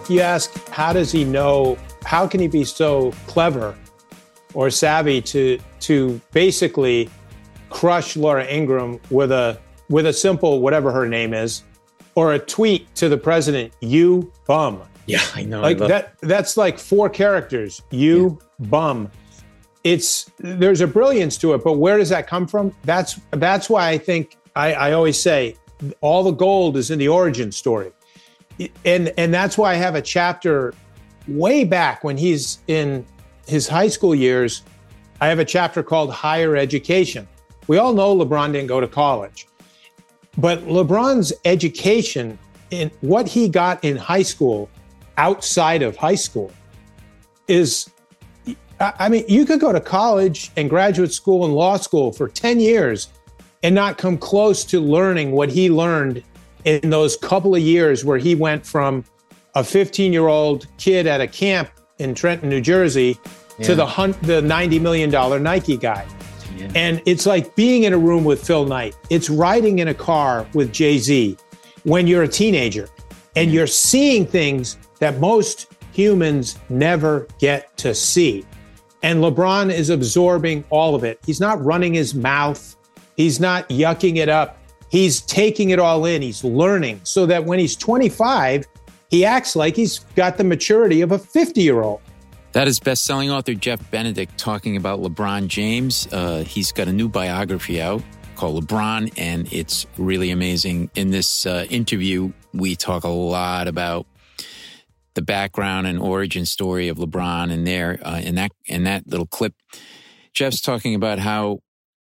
You ask, how does he know? How can he be so clever or savvy to basically crush Laura Ingraham with a simple whatever her name is, or a tweet to the president, "You bum." Yeah, I know. Like that's like 4 characters. You bum. There's a brilliance to it, but where does that come from? That's why I think I always say all the gold is in the origin story. And that's why I have a chapter way back when he's in his high school years. I have a chapter called Higher Education. We all know LeBron didn't go to college, but LeBron's education in what he got in high school, outside of high school, is, I mean, you could go to college and graduate school and law school for 10 years and not come close to learning what he learned in those couple of years where he went from a 15-year-old kid at a camp in Trenton, New Jersey, to the $90 million Nike guy. Yeah. And it's like being in a room with Phil Knight. It's riding in a car with Jay-Z when you're a teenager and you're seeing things that most humans never get to see. And LeBron is absorbing all of it. He's not running his mouth. He's not yucking it up. He's taking it all in. He's learning so that when he's 25, he acts like he's got the maturity of a 50-year-old. That is best-selling author Jeff Benedict talking about LeBron James. He's got a new biography out called LeBron, and it's really amazing. In this interview, we talk a lot about the background and origin story of LeBron. And there, in that little clip, Jeff's talking about how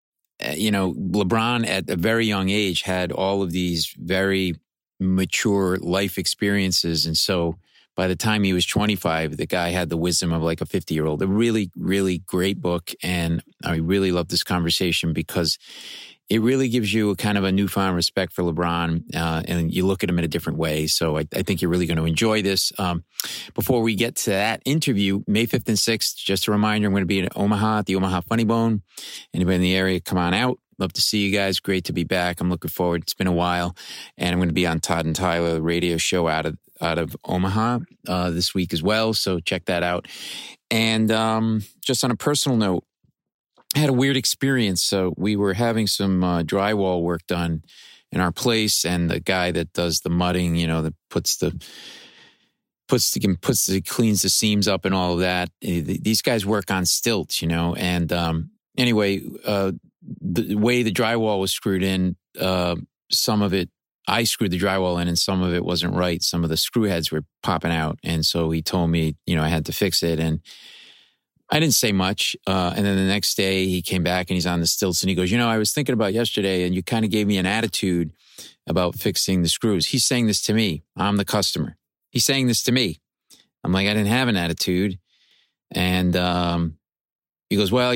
LeBron at a very young age had all of these very mature life experiences. And so by the time he was 25, the guy had the wisdom of like a 50-year-old. A really, really great book. And I really love this conversation because it really gives you a kind of a newfound respect for LeBron, and you look at him in a different way. So I think you're really going to enjoy this. Before we get to that interview, May 5th and 6th, just a reminder, I'm going to be in Omaha at the Omaha Funny Bone. Anybody in the area, come on out. Love to see you guys. Great to be back. I'm looking forward. It's been a while. And I'm going to be on Todd and Tyler, the radio show out of Omaha this week as well. So check that out. And just on a personal note, I had a weird experience. So we were having some drywall work done in our place, and the guy that does the mudding, that cleans the seams up and all of that. These guys work on stilts, And anyway, the way the drywall was screwed in, some of it I screwed the drywall in, and some of it wasn't right. Some of the screw heads were popping out, and so he told me, I had to fix it, and I didn't say much. And then the next day he came back and he's on the stilts and he goes, I was thinking about yesterday and you kind of gave me an attitude about fixing the screws. He's saying this to me. I'm the customer. He's saying this to me. I'm like, I didn't have an attitude. And he goes, well,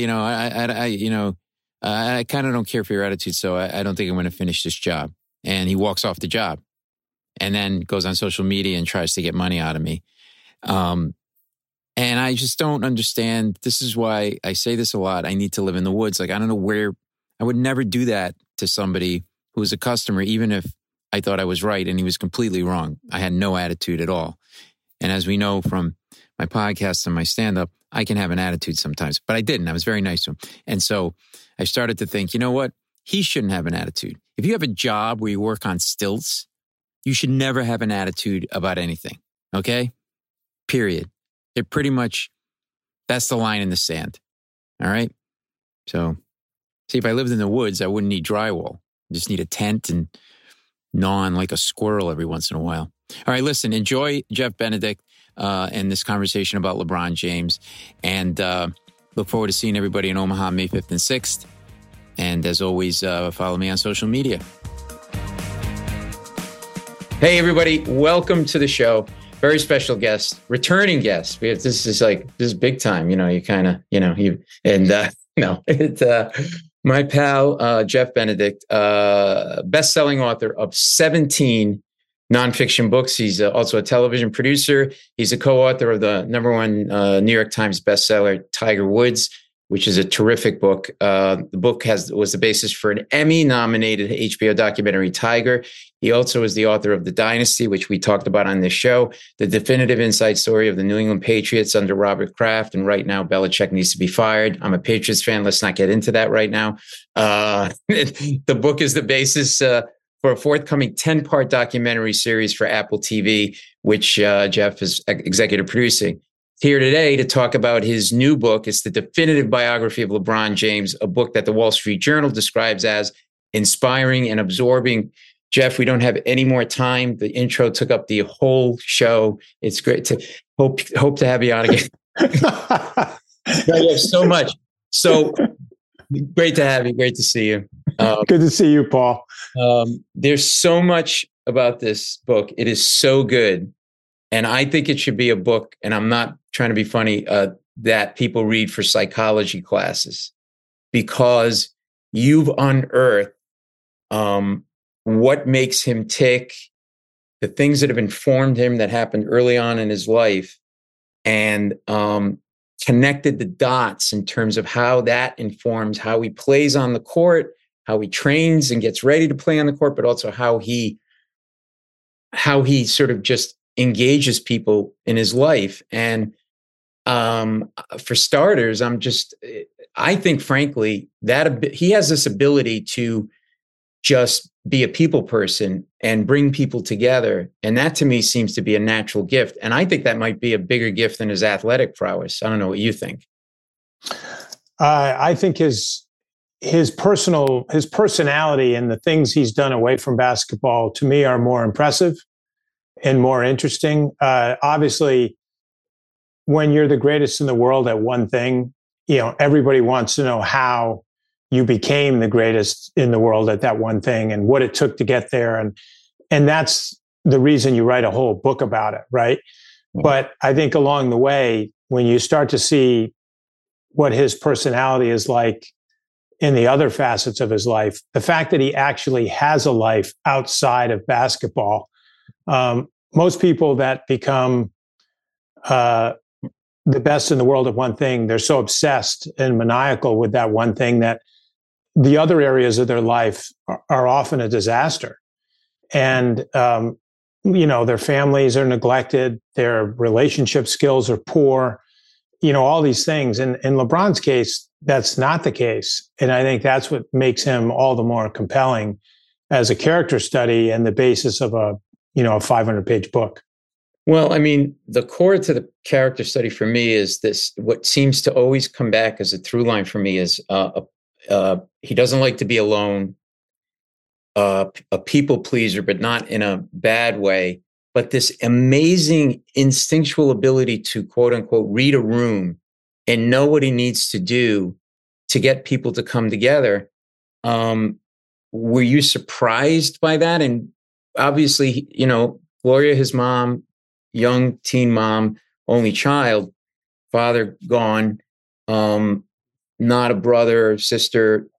I kind of don't care for your attitude, so I don't think I'm going to finish this job. And he walks off the job and then goes on social media and tries to get money out of me. And I just don't understand. This is why I say this a lot. I need to live in the woods. Like, I don't know where I would never do that to somebody who was a customer, even if I thought I was right and he was completely wrong. I had no attitude at all. And as we know from my podcast and my stand-up, I can have an attitude sometimes, but I didn't. I was very nice to him. And so I started to think, you know what? He shouldn't have an attitude. If you have a job where you work on stilts, you should never have an attitude about anything. Okay? Period. It pretty much, that's the line in the sand. All right? So, see, if I lived in the woods, I wouldn't need drywall. I just need a tent and gnaw on like a squirrel every once in a while. All right, listen, enjoy Jeff Benedict and this conversation about LeBron James. And look forward to seeing everybody in Omaha May 5th and 6th. And as always, follow me on social media. Hey, everybody. Welcome to the show. Very special guest, returning guest. This is big time. My pal, Jeff Benedict, best-selling author of 17 nonfiction books. He's also a television producer. He's a co-author of the #1 New York Times bestseller, Tiger Woods, which is a terrific book. The book was the basis for an Emmy-nominated HBO documentary, Tiger. He also is the author of The Dynasty, which we talked about on this show, the definitive inside story of the New England Patriots under Robert Kraft. And right now, Belichick needs to be fired. I'm a Patriots fan. Let's not get into that right now. The book is the basis for a forthcoming 10-part documentary series for Apple TV, which Jeff is executive producing. Here today to talk about his new book. It's the definitive biography of LeBron James, a book that the Wall Street Journal describes as inspiring and absorbing. Jeff, we don't have any more time. The intro took up the whole show. It's great to hope to have you on again. You have so much. So great to have you. Great to see you. Good to see you, Paul. There's so much about this book. It is so good. And I think it should be a book, and I'm not trying to be funny, that people read for psychology classes, because you've unearthed what makes him tick, the things that have informed him that happened early on in his life, and connected the dots in terms of how that informs how he plays on the court, how he trains and gets ready to play on the court, but also how he sort of just engages people in his life. And for starters, I think, frankly, that he has this ability to just be a people person and bring people together. And that to me seems to be a natural gift. And I think that might be a bigger gift than his athletic prowess. I don't know what you think. I think his personality and the things he's done away from basketball, to me, are more impressive and more interesting. Obviously, when you're the greatest in the world at one thing, everybody wants to know how you became the greatest in the world at that one thing and what it took to get there. And that's the reason you write a whole book about it, right? Mm-hmm. But I think along the way, when you start to see what his personality is like in the other facets of his life, the fact that he actually has a life outside of basketball. Most people that become the best in the world at one thing, they're so obsessed and maniacal with that one thing that the other areas of their life are often a disaster. And, their families are neglected, their relationship skills are poor, all these things. And in LeBron's case, that's not the case. And I think that's what makes him all the more compelling as a character study and the basis of a 500-page book. Well, I mean, the core to the character study for me is this, what seems to always come back as a through line for me is he doesn't like to be alone, a people pleaser, but not in a bad way, but this amazing instinctual ability to, quote unquote, read a room and know what he needs to do to get people to come together. Were you surprised by that? And obviously, Gloria, his mom, young teen mom, only child, father gone, not a brother or sister.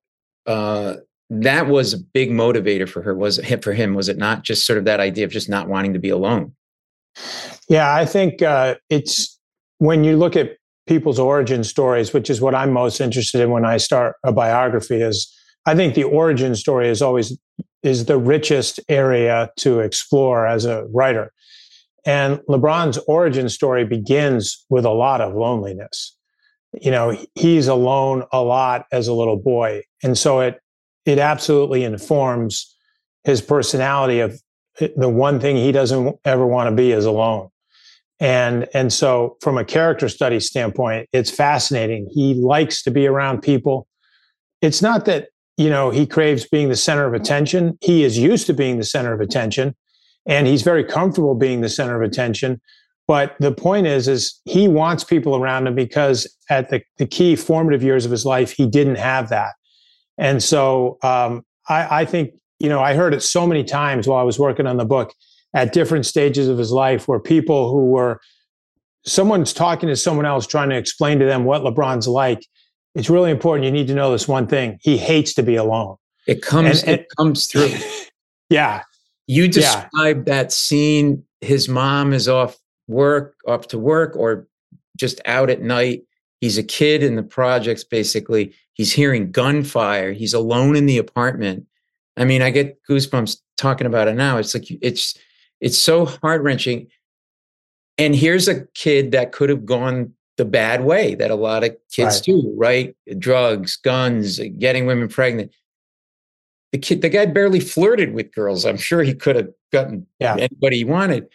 That was a big motivator for her. For him, was it not? Just sort of that idea of just not wanting to be alone. Yeah, I think it's when you look at people's origin stories, which is what I'm most interested in when I start a biography, is I think the origin story is the richest area to explore as a writer. And LeBron's origin story begins with a lot of loneliness. He's alone a lot as a little boy. And so it absolutely informs his personality of the one thing he doesn't ever want to be is alone. And so from a character study standpoint, it's fascinating. He likes to be around people. It's not that, he craves being the center of attention. He is used to being the center of attention, and he's very comfortable being the center of attention. But the point is he wants people around him because at the key formative years of his life, he didn't have that. And so I think, I heard it so many times while I was working on the book at different stages of his life where people someone's talking to someone else trying to explain to them what LeBron's like. It's really important. You need to know this one thing. He hates to be alone. It comes through. Yeah. You described that scene. His mom is off to work, or just out at night. He's a kid in the projects, basically. He's hearing gunfire. He's alone in the apartment. I mean, I get goosebumps talking about it now. It's like, it's so heart-wrenching. And here's a kid that could have gone the bad way that a lot of kids do, right? Drugs, guns, getting women pregnant. The guy barely flirted with girls. I'm sure he could have gotten anybody he wanted.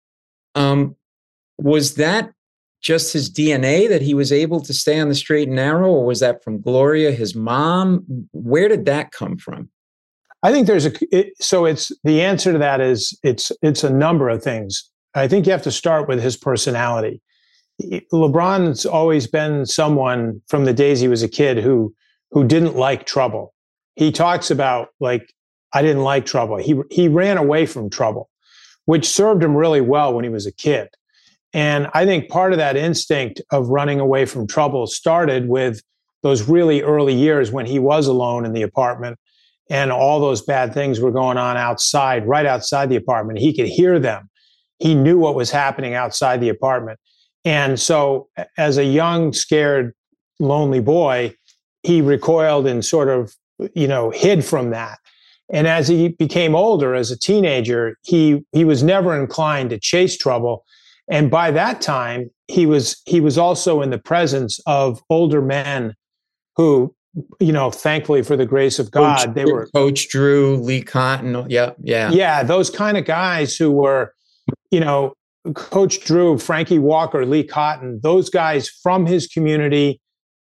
Was that just his DNA that he was able to stay on the straight and narrow, or was that from Gloria, his mom? Where did that come from? I think it's the answer to that is it's a number of things. I think you have to start with his personality. LeBron's always been someone from the days he was a kid who didn't like trouble. He talks about, like, I didn't like trouble. He ran away from trouble, which served him really well when he was a kid. And I think part of that instinct of running away from trouble started with those really early years when he was alone in the apartment and all those bad things were going on outside, right outside the apartment. He could hear them. He knew what was happening outside the apartment. And so as a young, scared, lonely boy, he recoiled and sort of, hid from that. And as he became older, as a teenager, he was never inclined to chase trouble. And by that time, he was also in the presence of older men who, thankfully for the grace of God, they were Coach Drew, Lee Cotton. Yeah. Those kind of guys who were, Coach Drew, Frankie Walker, Lee Cotton, those guys from his community,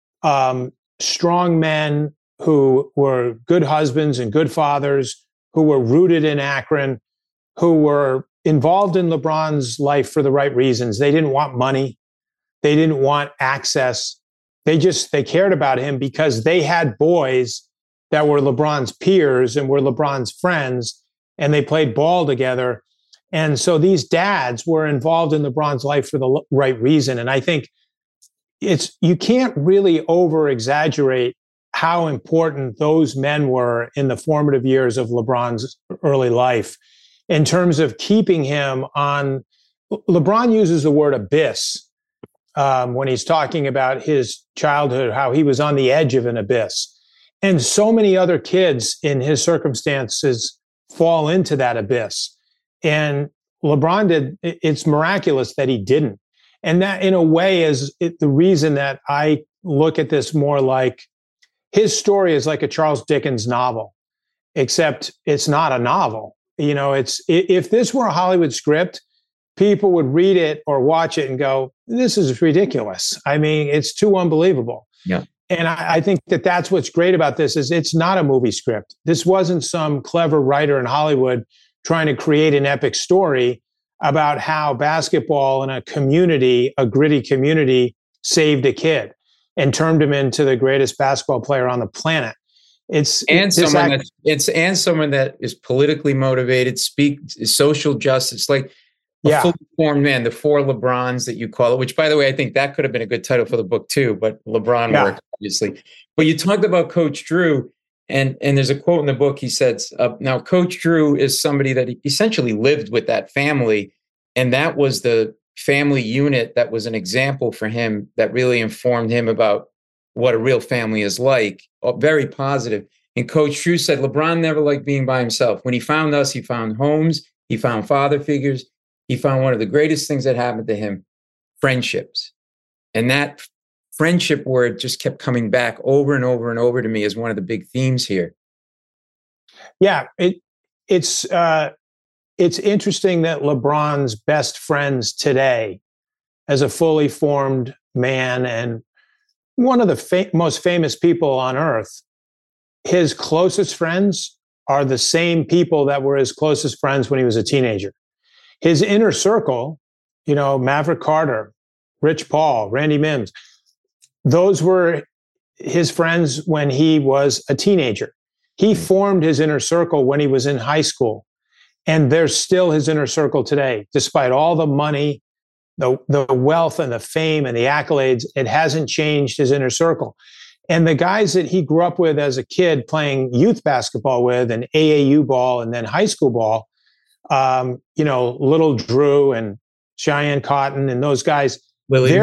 strong men who were good husbands and good fathers, who were rooted in Akron, who were involved in LeBron's life for the right reasons. They didn't want money. They didn't want access. They cared about him because they had boys that were LeBron's peers and were LeBron's friends, and they played ball together. And so these dads were involved in LeBron's life for the right reason. And I think you can't really over exaggerate how important those men were in the formative years of LeBron's early life in terms of keeping him on. LeBron uses the word abyss when he's talking about his childhood, how he was on the edge of an abyss. And so many other kids in his circumstances fall into that abyss. And LeBron did. It's miraculous that he didn't. And that, in a way, is the reason that I look at this more like his story is like a Charles Dickens novel, except it's not a novel. If this were a Hollywood script, people would read it or watch it and go, this is ridiculous. I mean, it's too unbelievable. Yeah. And I think that that's what's great about this is it's not a movie script. This wasn't some clever writer in Hollywood trying to create an epic story about how basketball in a gritty community, saved a kid and turned him into the greatest basketball player on the planet. Someone that is politically motivated, social justice, like a fully formed man, the four LeBrons that you call it, which, by the way, I think that could have been a good title for the book too, but LeBron worked, obviously. But you talked about Coach Drew, and there's a quote in the book. He says, now Coach Drew is somebody that essentially lived with that family, and that was the family unit that was an example for him that really informed him about what a real family is like. Very positive. And Coach Drew said, LeBron never liked being by himself. When he found us, he found homes, he found father figures, he found one of the greatest things that happened to him, friendships. And that friendship word just kept coming back over and over and over to me as one of the big themes here. Yeah, it's interesting that LeBron's best friends today, as a fully formed man and one of the most famous people on earth, his closest friends are the same people that were his closest friends when he was a teenager. His inner circle, Maverick Carter, Rich Paul, Randy Mims, those were his friends when he was a teenager. He formed his inner circle when he was in high school. And there's still his inner circle today, despite all the money, the wealth and the fame and the accolades. It hasn't changed his inner circle. And the guys that he grew up with as a kid playing youth basketball with and AAU ball and then high school ball, Little Drew and Cheyenne Cotton and those guys, Willie,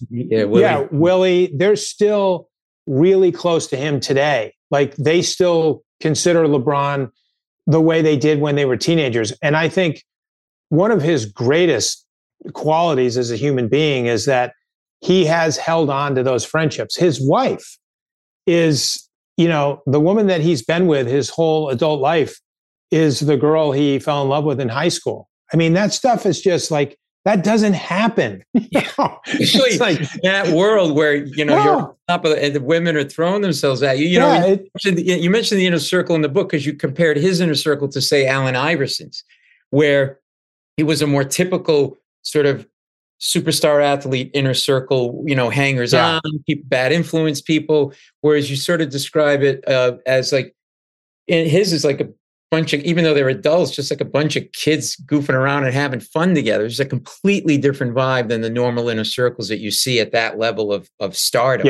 they're still really close to him today. Like, they still consider LeBron the way they did when they were teenagers. And I think one of his greatest qualities as a human being is that he has held on to those friendships. His wife is, the woman that he's been with his whole adult life is the girl he fell in love with in high school. I mean, that stuff is just like, that doesn't happen. Especially like that world where, you're on top of and the women are throwing themselves at you. You mentioned the inner circle in the book because you compared his inner circle to, say, Allen Iverson's, where he was a more typical sort of superstar athlete, inner circle, hangers on, bad influence people. Whereas you sort of describe it as like, and his is like a bunch of, even though they're adults, just like a bunch of kids goofing around and having fun together. It's a completely different vibe than the normal inner circles that you see at that level of stardom.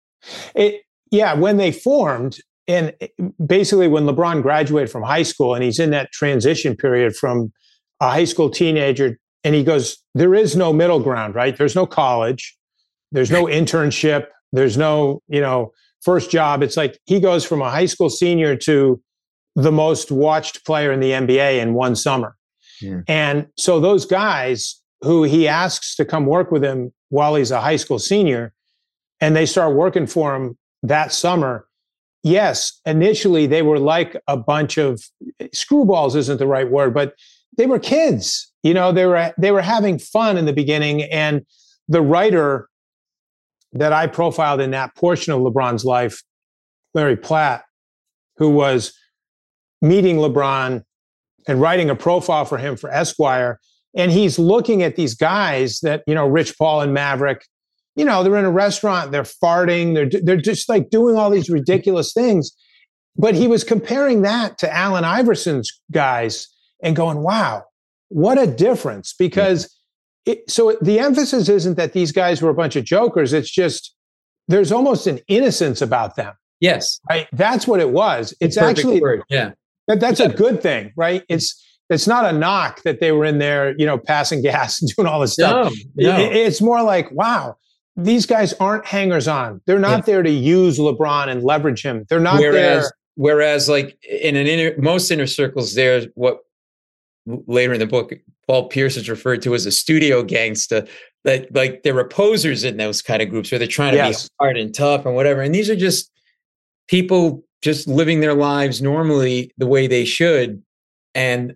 Yeah. When they formed, and basically when LeBron graduated from high school and he's in that transition period from a high school teenager, and he goes, there is no middle ground, right? There's no college. There's no internship. There's no, first job. It's like he goes from a high school senior to the most watched player in the NBA in one summer. Yeah. And so those guys who he asks to come work with him while he's a high school senior, and they start working for him that summer. Yes, initially they were like a bunch of screwballs isn't the right word, but they were kids. They were having fun in the beginning. And the writer that I profiled in that portion of LeBron's life, Larry Platt, who was meeting LeBron and writing a profile for him for Esquire. And he's looking at these guys that, Rich Paul and Maverick, they're in a restaurant, they're farting, they're just like doing all these ridiculous things. But he was comparing that to Allen Iverson's guys and going, wow, what a difference. Because so the emphasis isn't that these guys were a bunch of jokers. It's just, there's almost an innocence about them. Yes. Right? That's what it was. It's actually, word. Yeah. That's a good thing, right? It's not a knock that they were in there, passing gas and doing all this stuff. No. It's more like, wow, these guys aren't hangers on. They're not there to use LeBron and leverage him. They're not there. Whereas like in most inner circles, there's what later in the book, Paul Pierce is referred to as a studio gangster, that like there are posers in those kind of groups where they're trying to be hard and tough and whatever. And these are just people just living their lives normally the way they should. And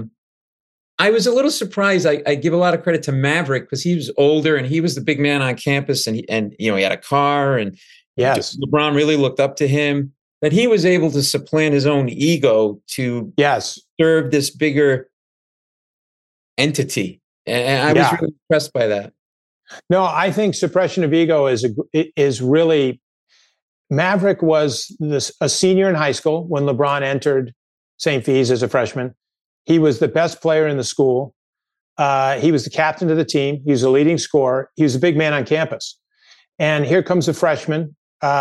I was a little surprised. I give a lot of credit to Maverick because he was older and he was the big man on campus, and he had a car, and LeBron really looked up to him. That he was able to supplant his own ego to serve this bigger entity, and I was really impressed by that. No, I think suppression of ego is really. Maverick was a senior in high school when LeBron entered St. Fees as a freshman. He was the best player in the school. He was the captain of the team. He was a leading scorer. He was a big man on campus. And here comes a freshman.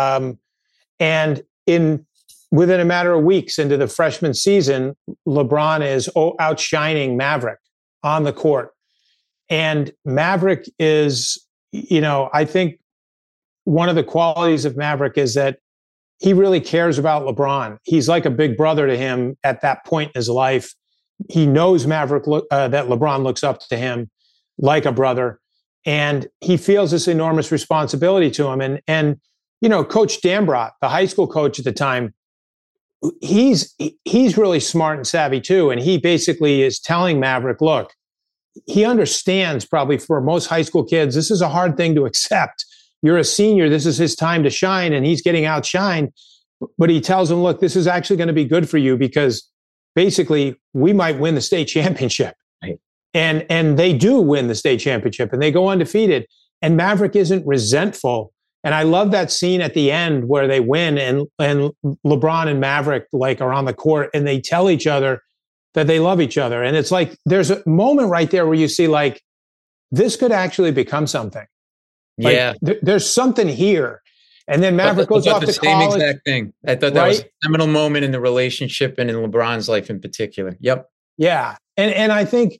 And within a matter of weeks into the freshman season, LeBron is outshining Maverick on the court. And Maverick is, I think, one of the qualities of Maverick is that he really cares about LeBron. He's like a big brother to him at that point in his life. He knows Maverick that LeBron looks up to him like a brother, and he feels this enormous responsibility to him. And Coach Dambrot, the high school coach at the time, he's really smart and savvy too. And he basically is telling Maverick, look, he understands probably for most high school kids, this is a hard thing to accept. You're a senior. This is his time to shine, and he's getting outshined. But he tells him, look, this is actually going to be good for you because basically we might win the state championship. Right. And they do win the state championship, and they go undefeated. And Maverick isn't resentful. And I love that scene at the end where they win, and LeBron and Maverick are on the court, and they tell each other that they love each other. And it's like there's a moment right there where you see this could actually become something. There's something here. And then Maverick goes off to college. Same exact thing. I thought that was a seminal moment in the relationship and in LeBron's life in particular. Yep. Yeah. And I think,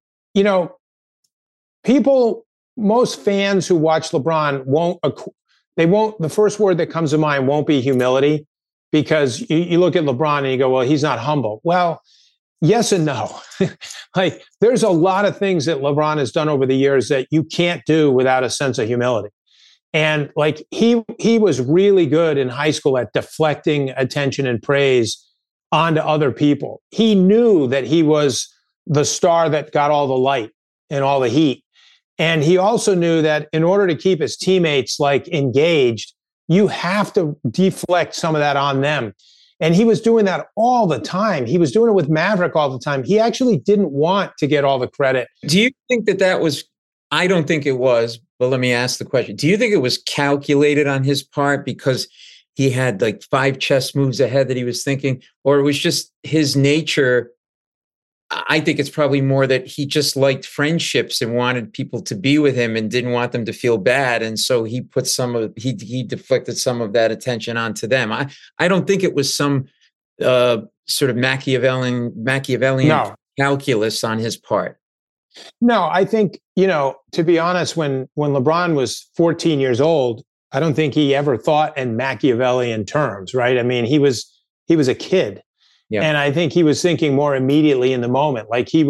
most fans who watch LeBron the first word that comes to mind won't be humility, because you look at LeBron and you go, well, he's not humble. Well, yes and no. Like, there's a lot of things that LeBron has done over the years that you can't do without a sense of humility. And like, he was really good in high school at deflecting attention and praise onto other people. He knew that he was the star that got all the light and all the heat. And he also knew that in order to keep his teammates like engaged, you have to deflect some of that on them. And he was doing that all the time. He was doing it with Maverick all the time. He actually didn't want to get all the credit. Do you think that was, I don't think it was, but let me ask the question. Do you think it was calculated on his part because he had like 5 chess moves ahead that he was thinking, or it was just his nature? I think it's probably more that he just liked friendships and wanted people to be with him and didn't want them to feel bad. And so he put he deflected some of that attention onto them. I don't think it was some sort of Machiavellian No. calculus on his part. No, I think, to be honest, when LeBron was 14 years old, I don't think he ever thought in Machiavellian terms, right? I mean, he was a kid. Yeah. And I think he was thinking more immediately in the moment. Like, he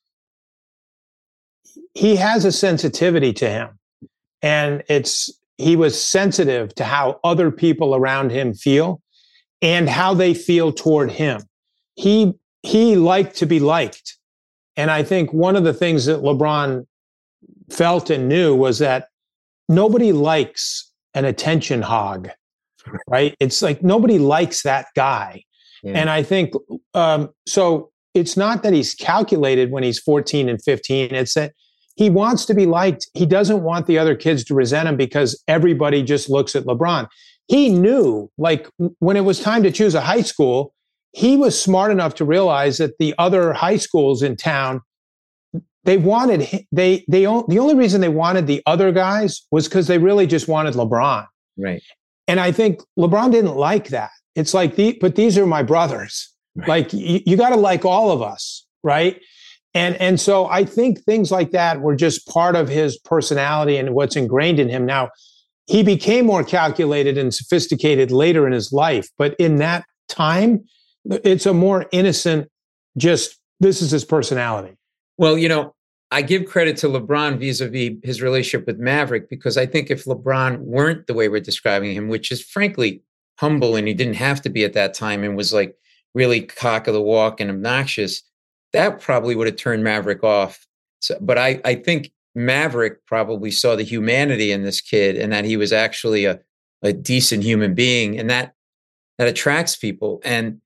has a sensitivity to him, and he was sensitive to how other people around him feel and how they feel toward him. He liked to be liked. And I think one of the things that LeBron felt and knew was that nobody likes an attention hog, right? It's like nobody likes that guy. Yeah. And I think, so it's not that he's calculated when he's 14 and 15. It's that he wants to be liked. He doesn't want the other kids to resent him because everybody just looks at LeBron. He knew, like, when it was time to choose a high school, he was smart enough to realize that the other high schools in town, the only reason they wanted the other guys was because they really just wanted LeBron. Right. And I think LeBron didn't like that. It's like, but these are my brothers. Right. Like, you got to like all of us, right? And so I think things like that were just part of his personality and what's ingrained in him. Now, he became more calculated and sophisticated later in his life, but in that time, it's a more innocent, just, this is his personality. Well, I give credit to LeBron vis-a-vis his relationship with Maverick, because I think if LeBron weren't the way we're describing him, which is frankly humble, and he didn't have to be at that time, and was like really cock of the walk and obnoxious, that probably would have turned Maverick off. So, but I think Maverick probably saw the humanity in this kid, and that he was actually a decent human being, and that attracts people. And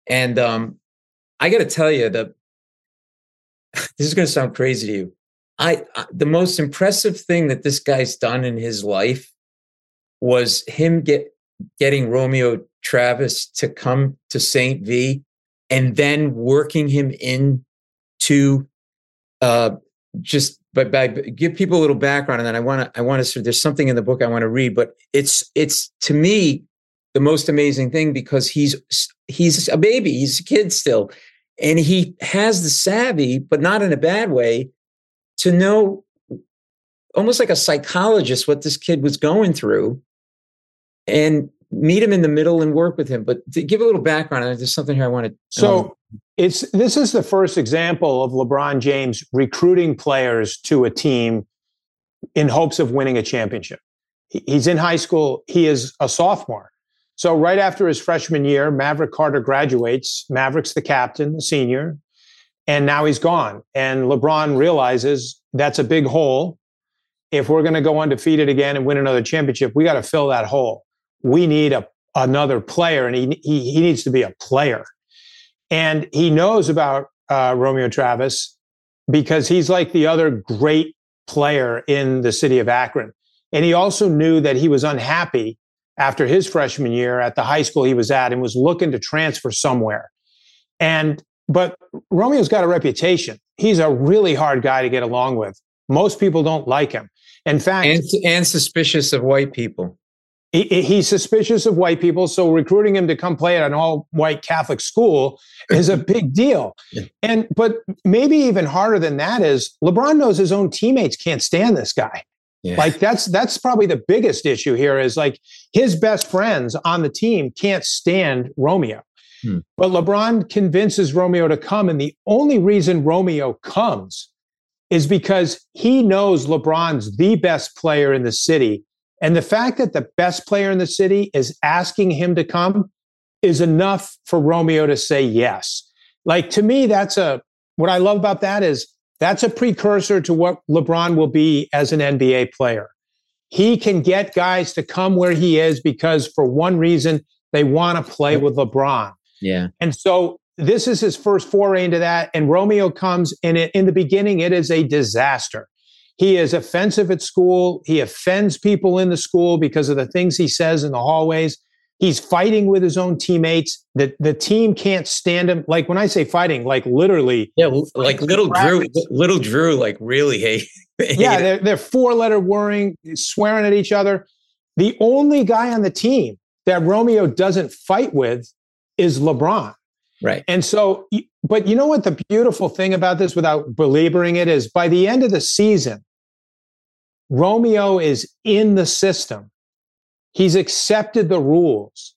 I got to tell you, this is going to sound crazy to you. The most impressive thing that this guy's done in his life was him getting Romeo Travis to come to St. V, and then working him into by give people a little background, and then I want to. There's something in the book I want to read, but it's to me the most amazing thing, because he's a baby, he's a kid still, and he has the savvy, but not in a bad way, to know, almost like a psychologist, what this kid was going through, and meet him in the middle and work with him. But to give a little background, there's something here I want to. So this is the first example of LeBron James recruiting players to a team in hopes of winning a championship. He's in high school. He is a sophomore. So right after his freshman year, Maverick Carter graduates. Maverick's the captain, the senior, and now he's gone. And LeBron realizes that's a big hole. If we're going to go undefeated again and win another championship, we got to fill that hole. We need another player, and he needs to be a player. And he knows about Romeo Travis because he's like the other great player in the city of Akron. And he also knew that he was unhappy after his freshman year at the high school he was at, and was looking to transfer somewhere. But Romeo's got a reputation. He's a really hard guy to get along with. Most people don't like him. In fact, and suspicious of white people. He's suspicious of white people, so recruiting him to come play at an all-white Catholic school is a big deal. But maybe even harder than that is LeBron knows his own teammates can't stand this guy. Yeah. Like that's probably the biggest issue here is like his best friends on the team can't stand Romeo. But LeBron convinces Romeo to come. And the only reason Romeo comes is because he knows LeBron's the best player in the city. And the fact that the best player in the city is asking him to come is enough for Romeo to say yes. Like, to me, what I love about that is that's a precursor to what LeBron will be as an NBA player. He can get guys to come where he is because for one reason, they want to play with LeBron. Yeah. And so this is his first foray into that. And Romeo comes in the beginning, it is a disaster. He is offensive at school. He offends people in the school because of the things he says in the hallways. He's fighting with his own teammates. The team can't stand him. Like when I say fighting, like literally. Yeah, like little Drew, like really hate. Yeah, they're four-letter worrying, swearing at each other. The only guy on the team that Romeo doesn't fight with is LeBron. Right. And so, but you know what the beautiful thing about this, without belaboring it, is by the end of the season, Romeo is in the system. He's accepted the rules.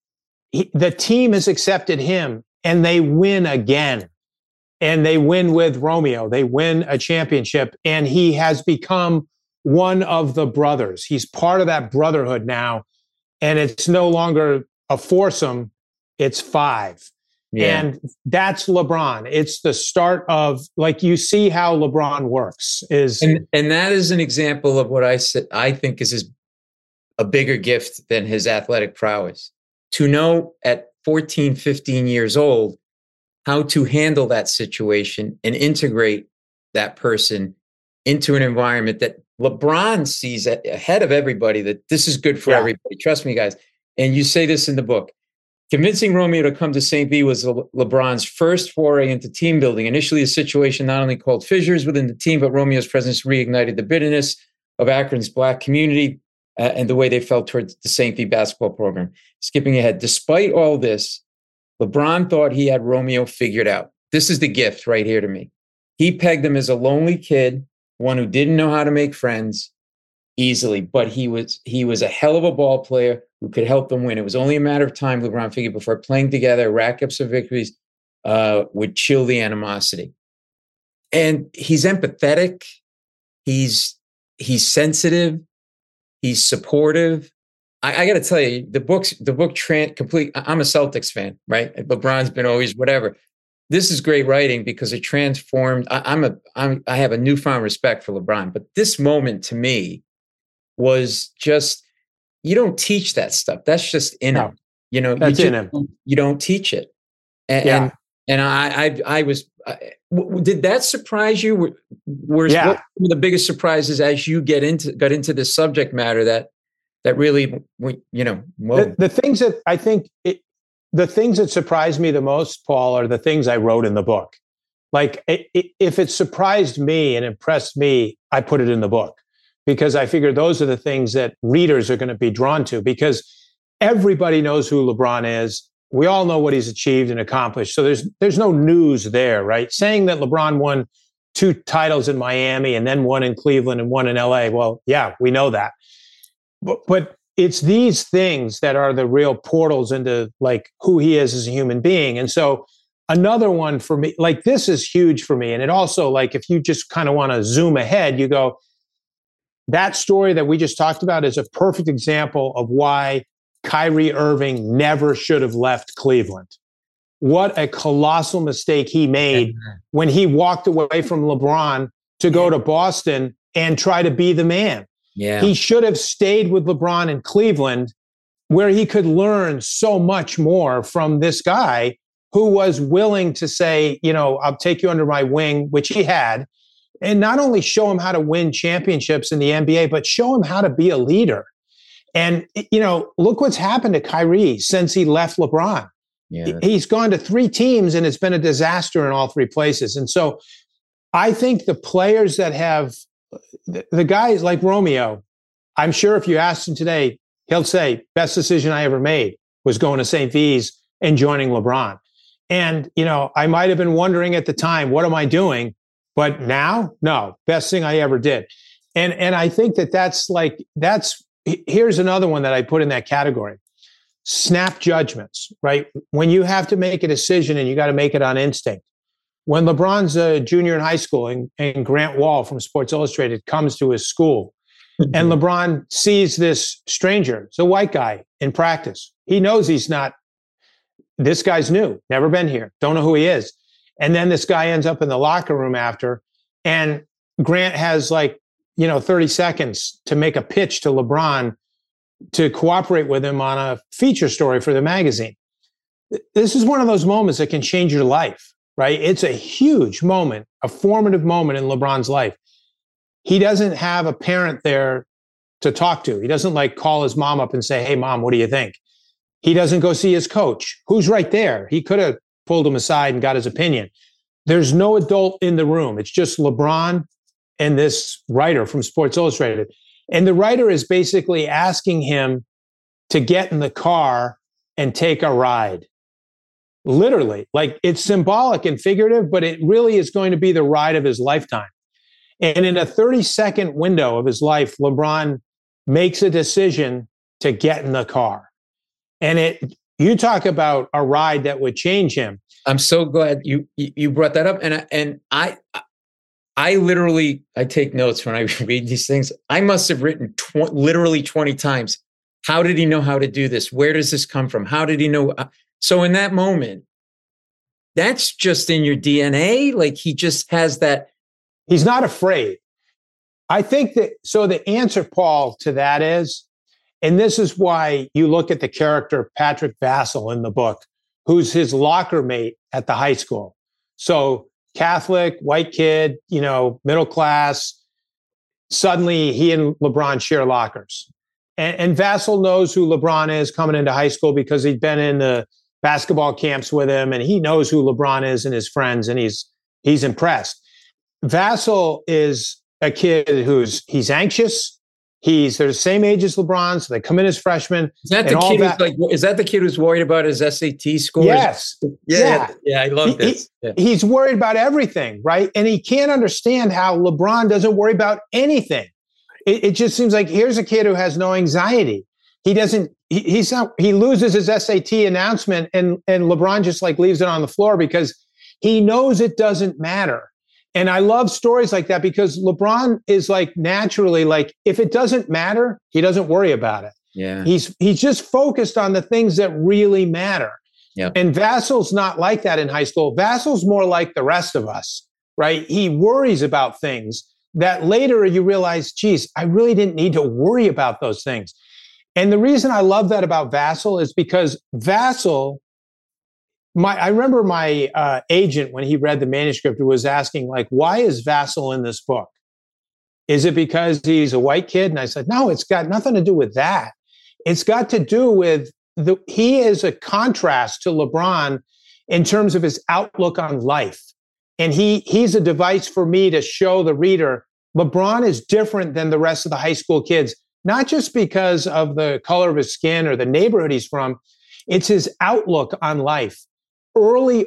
The team has accepted him, and they win again. And they win with Romeo. They win a championship, and he has become one of the brothers. He's part of that brotherhood now, and it's no longer a foursome. It's five. Yeah. And that's LeBron. It's the start of, like, you see how LeBron works. And that is an example of what I think is a bigger gift than his athletic prowess. To know at 14, 15 years old how to handle that situation and integrate that person into an environment that LeBron sees ahead of everybody, that this is good for everybody. Trust me, guys. And you say this in the book. Convincing Romeo to come to St. V was LeBron's first foray into team building. Initially, a situation not only called fissures within the team, but Romeo's presence reignited the bitterness of Akron's Black community and the way they felt towards the St. V basketball program. Skipping ahead, despite all this, LeBron thought he had Romeo figured out. This is the gift right here to me. He pegged him as a lonely kid, one who didn't know how to make friends easily, but he was a hell of a ball player who could help them win. It was only a matter of time, LeBron figured, before playing together, rack up some victories, would chill the animosity. And he's empathetic. He's sensitive. He's supportive. I got to tell you, the book complete. I'm a Celtics fan, right? LeBron's been always whatever. This is great writing because it transformed. I have a newfound respect for LeBron, but this moment to me was just, you don't teach that stuff. That's just in him. You know, that's in him. You don't teach it. And I was. Did that surprise you? What were the biggest surprises as you got into this subject matter that really, you know, the things that I think the things that surprised me the most, Paul, are the things I wrote in the book. Like, if it surprised me and impressed me, I put it in the book because I figured those are the things that readers are going to be drawn to, because everybody knows who LeBron is. We all know what he's achieved and accomplished. So there's no news there, right? Saying that LeBron won 2 titles in Miami and then one in Cleveland and one in LA. Well, yeah, we know that. But it's these things that are the real portals into like who he is as a human being. And so another one for me, like, this is huge for me. And it also, like, if you just kind of want to zoom ahead, you go, that story that we just talked about is a perfect example of why Kyrie Irving never should have left Cleveland. What a colossal mistake he made when he walked away from LeBron to go to Boston and try to be the man. Yeah. He should have stayed with LeBron in Cleveland, where he could learn so much more from this guy who was willing to say, you know, I'll take you under my wing, which he had, and not only show him how to win championships in the NBA, but show him how to be a leader. And, you know, look what's happened to Kyrie since he left LeBron. Yeah. He's gone to 3 teams and it's been a disaster in all 3 places. And so I think the players that have the guys like Romeo, I'm sure if you asked him today, he'll say, best decision I ever made was going to St. V's and joining LeBron. And, you know, I might have been wondering at the time, what am I doing? But now, no, best thing I ever did. And I think here's another one that I put in that category. Snap judgments, right? When you have to make a decision and you got to make it on instinct. When LeBron's a junior in high school and Grant Wall from Sports Illustrated comes to his school and LeBron sees this stranger, it's a white guy in practice. He knows this guy's new, never been here, don't know who he is. And then this guy ends up in the locker room after, and Grant has 30 seconds to make a pitch to LeBron to cooperate with him on a feature story for the magazine. This is one of those moments that can change your life, right? It's a huge moment, a formative moment in LeBron's life. He doesn't have a parent there to talk to. He doesn't call his mom up and say, hey, mom, what do you think? He doesn't go see his coach, who's right there. He could have pulled him aside and got his opinion. There's no adult in the room. It's just LeBron and this writer from Sports Illustrated. And the writer is basically asking him to get in the car and take a ride. Literally, it's symbolic and figurative, but it really is going to be the ride of his lifetime. And in a 30-second window of his life, LeBron makes a decision to get in the car. And you talk about a ride that would change him. I'm so glad you brought that up. And I literally take notes when I read these things. I must have written literally 20 times. How did he know how to do this? Where does this come from? How did he know? So in that moment, that's just in your DNA. He just has that. He's not afraid. I think so the answer, Paul, to that is, and this is why you look at the character Patrick Vassell in the book, who's his locker mate at the high school. So Catholic, white kid, middle class. Suddenly he and LeBron share lockers. And Vassell knows who LeBron is coming into high school because he'd been in the basketball camps with him, and he knows who LeBron is and his friends, and he's impressed. Vassell is a kid he's anxious. They're the same age as LeBron, so they come in as freshmen. Is that the kid is that the kid who's worried about his SAT scores? Yes. Yeah, I love this. He's worried about everything, right? And he can't understand how LeBron doesn't worry about anything. It just seems like here's a kid who has no anxiety. He loses his SAT announcement and LeBron just leaves it on the floor because he knows it doesn't matter. And I love stories like that because LeBron is naturally if it doesn't matter, he doesn't worry about it. Yeah. He's just focused on the things that really matter. Yeah. And Vassell's not like that in high school. Vassell's more like the rest of us, right? He worries about things that later you realize, geez, I really didn't need to worry about those things. And the reason I love that about Vassell is because Vassell, I remember my agent, when he read the manuscript, was asking, why is Vassell in this book? Is it because he's a white kid? And I said, no, it's got nothing to do with that. It's got to do with he is a contrast to LeBron in terms of his outlook on life. And he's a device for me to show the reader LeBron is different than the rest of the high school kids, not just because of the color of his skin or the neighborhood he's from. It's his outlook on life. Early,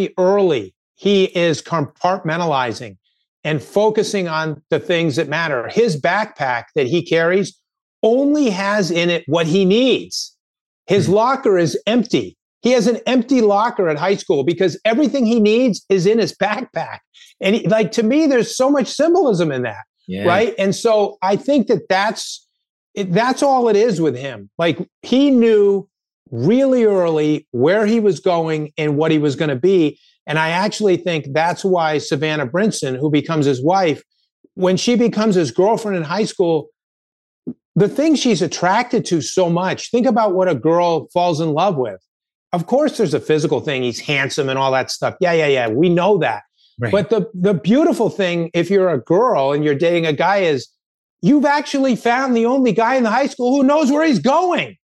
he is compartmentalizing and focusing on the things that matter. His backpack that he carries only has in it what he needs. His locker is empty. He has an empty locker at high school because everything he needs is in his backpack. And to me, there's so much symbolism in that, right? And so I think that's all it is with him. He knew really early where he was going and what he was going to be. And I actually think that's why Savannah Brinson, who becomes his wife, when she becomes his girlfriend in high school, the thing she's attracted to so much, think about what a girl falls in love with. Of course, there's a physical thing. He's handsome and all that stuff. Yeah. We know that. Right. But the beautiful thing, if you're a girl and you're dating a guy, is you've actually found the only guy in the high school who knows where he's going.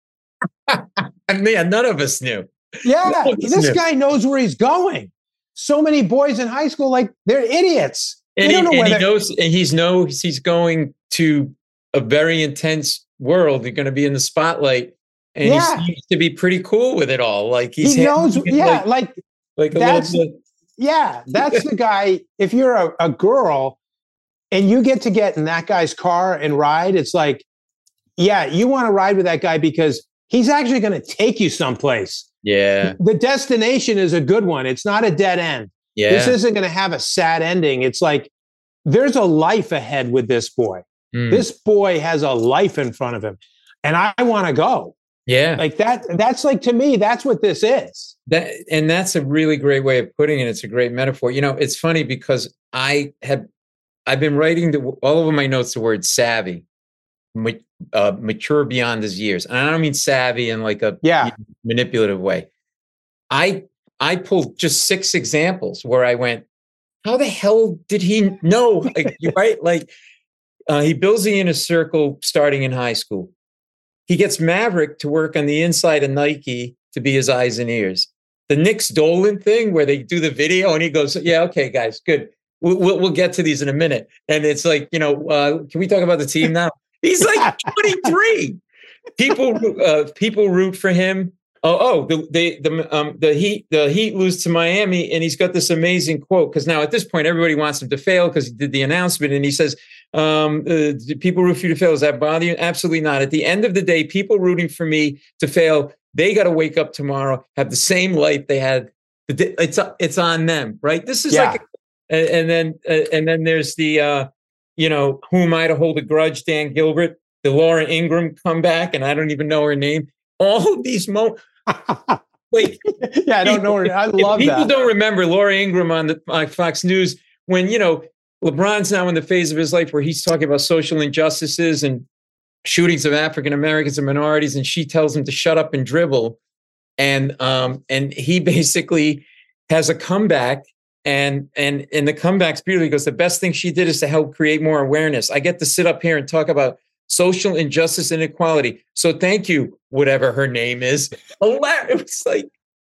Man, none of us knew. Yeah, this guy knows where he's going. So many boys in high school, they're idiots. And he knows he's going to a very intense world. They're going to be in the spotlight. And he seems to be pretty cool with it all. He knows, that's the guy. If you're a girl, and you get in that guy's car and ride, it's like, yeah, you want to ride with that guy because he's actually going to take you someplace. Yeah. The destination is a good one. It's not a dead end. Yeah. This isn't going to have a sad ending. It's like there's a life ahead with this boy. This boy has a life in front of him, and I want to go. Yeah. Like that. That's like, to me, that's what this is. And that's a really great way of putting it. It's a great metaphor. You know, it's funny because I've been writing all over my notes the word savvy, mature beyond his years. And I don't mean savvy in like a manipulative way. I pulled just 6 examples where I went, how the hell did he know? Like, right? Like, he builds the inner circle starting in high school. He gets Maverick to work on the inside of Nike to be his eyes and ears. The Nick Dolan thing where they do the video and he goes, yeah, okay, guys, good. We'll get to these in a minute. And it's like, you know, can we talk about the team now? He's like 23. People root for him. The Heat lose to Miami, and he's got this amazing quote because now at this point everybody wants him to fail because he did the announcement, and he says, "Do people root for you to fail? Does that bother you? Absolutely not. At the end of the day, people rooting for me to fail, they got to wake up tomorrow, have the same life they had. It's on them, right? This is like, and then there's the who am I to hold a grudge? Dan Gilbert, the Laura Ingraham comeback, and I don't even know her name. All of these moments." Like, yeah, I don't know. I love that. People don't remember Laura Ingraham on Fox News when, you know, LeBron's now in the phase of his life where he's talking about social injustices and shootings of African Americans and minorities, and she tells him to shut up and dribble, and he basically has a comeback, and the comeback's beautiful. He goes, the best thing she did is to help create more awareness. I get to sit up here and talk about social injustice and inequality. So thank you, whatever her name is. It's like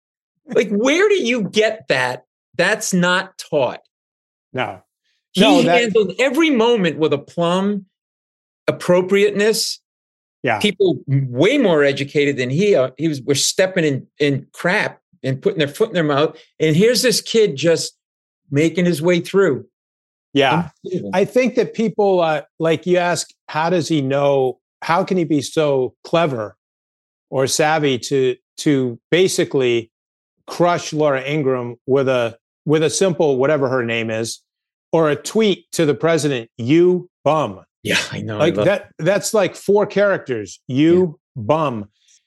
where do you get that? That's not taught. No. He handled every moment with a plum appropriateness. Yeah. People way more educated than were stepping in crap and putting their foot in their mouth. And here's this kid just making his way through. Yeah. I think that people, like you ask, how does he know? How can he be so clever or savvy to basically crush Laura Ingraham with a simple, whatever her name is, or a tweet to the president, you bum. Yeah, I know. Like that's like 4 characters, you bum.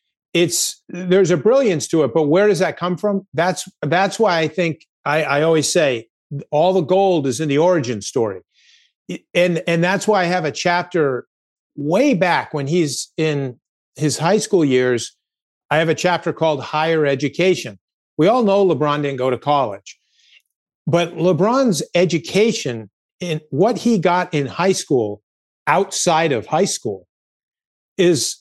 There's a brilliance to it, but where does that come from? That's why I think I always say, all the gold is in the origin story. And that's why I have a chapter way back when he's in his high school years. I have a chapter called Higher Education. We all know LeBron didn't go to college, but LeBron's education in what he got in high school, outside of high school, is,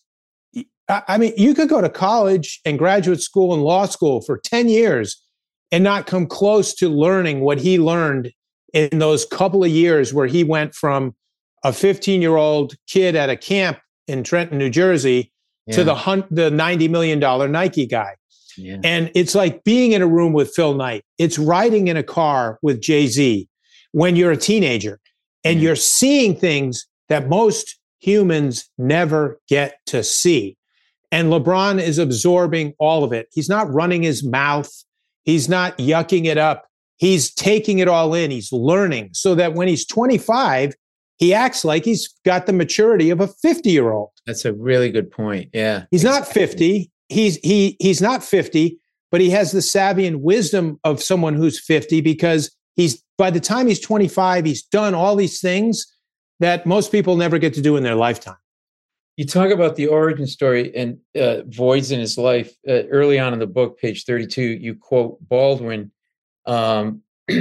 I mean, you could go to college and graduate school and law school for 10 years and not come close to learning what he learned in those couple of years where he went from a 15-year-old kid at a camp in Trenton, New Jersey, to the $90 million Nike guy. Yeah. And it's like being in a room with Phil Knight. It's riding in a car with Jay-Z when you're a teenager and you're seeing things that most humans never get to see. And LeBron is absorbing all of it. He's not running his mouth. He's not yucking it up. He's taking it all in. He's learning so that when he's 25, he acts like he's got the maturity of a 50-year-old. That's a really good point. Yeah. He's not 50. He's not 50, but he has the savvy and wisdom of someone who's 50 because by the time he's 25, he's done all these things that most people never get to do in their lifetime. You talk about the origin story and voids in his life. Early on in the book, page 32, you quote Baldwin. And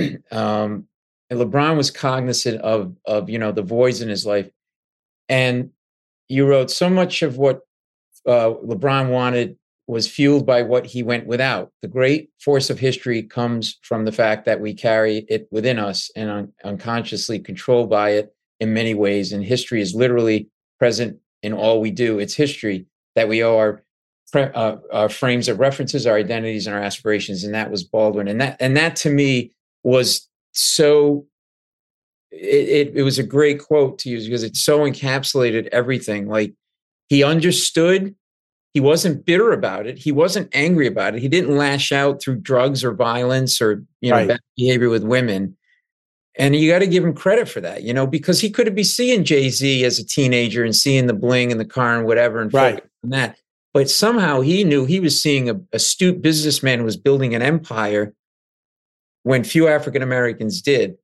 LeBron was cognizant of the voids in his life. And you wrote, so much of what LeBron wanted was fueled by what he went without. The great force of history comes from the fact that we carry it within us and unconsciously controlled by it in many ways. And history is literally present in all we do. It's history that we owe our frames of references, our identities, and our aspirations. And that was Baldwin. And that to me was so it was a great quote to use because it so encapsulated everything. Like he understood, he wasn't bitter about it. He wasn't angry about it. He didn't lash out through drugs or violence or, bad behavior with women. And you got to give him credit for that, because he could be seeing Jay-Z as a teenager and seeing the bling in the car and whatever and focusing on that. But somehow he knew he was seeing a astute businessman who was building an empire when few African Americans did.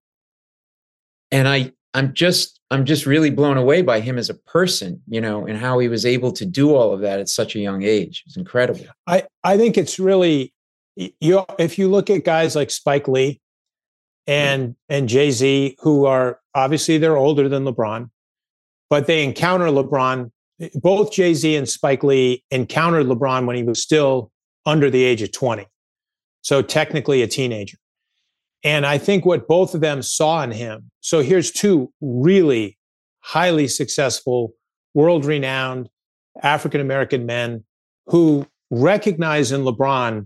And I'm just really blown away by him as a person, and how he was able to do all of that at such a young age. It's incredible. I think it's really, if you look at guys like Spike Lee and Jay-Z, who are obviously they're older than LeBron, but they encounter LeBron. Both Jay-Z and Spike Lee encountered LeBron when he was still under the age of 20. So technically a teenager. And I think what both of them saw in him. So here's two really highly successful, world-renowned African-American men who recognize in LeBron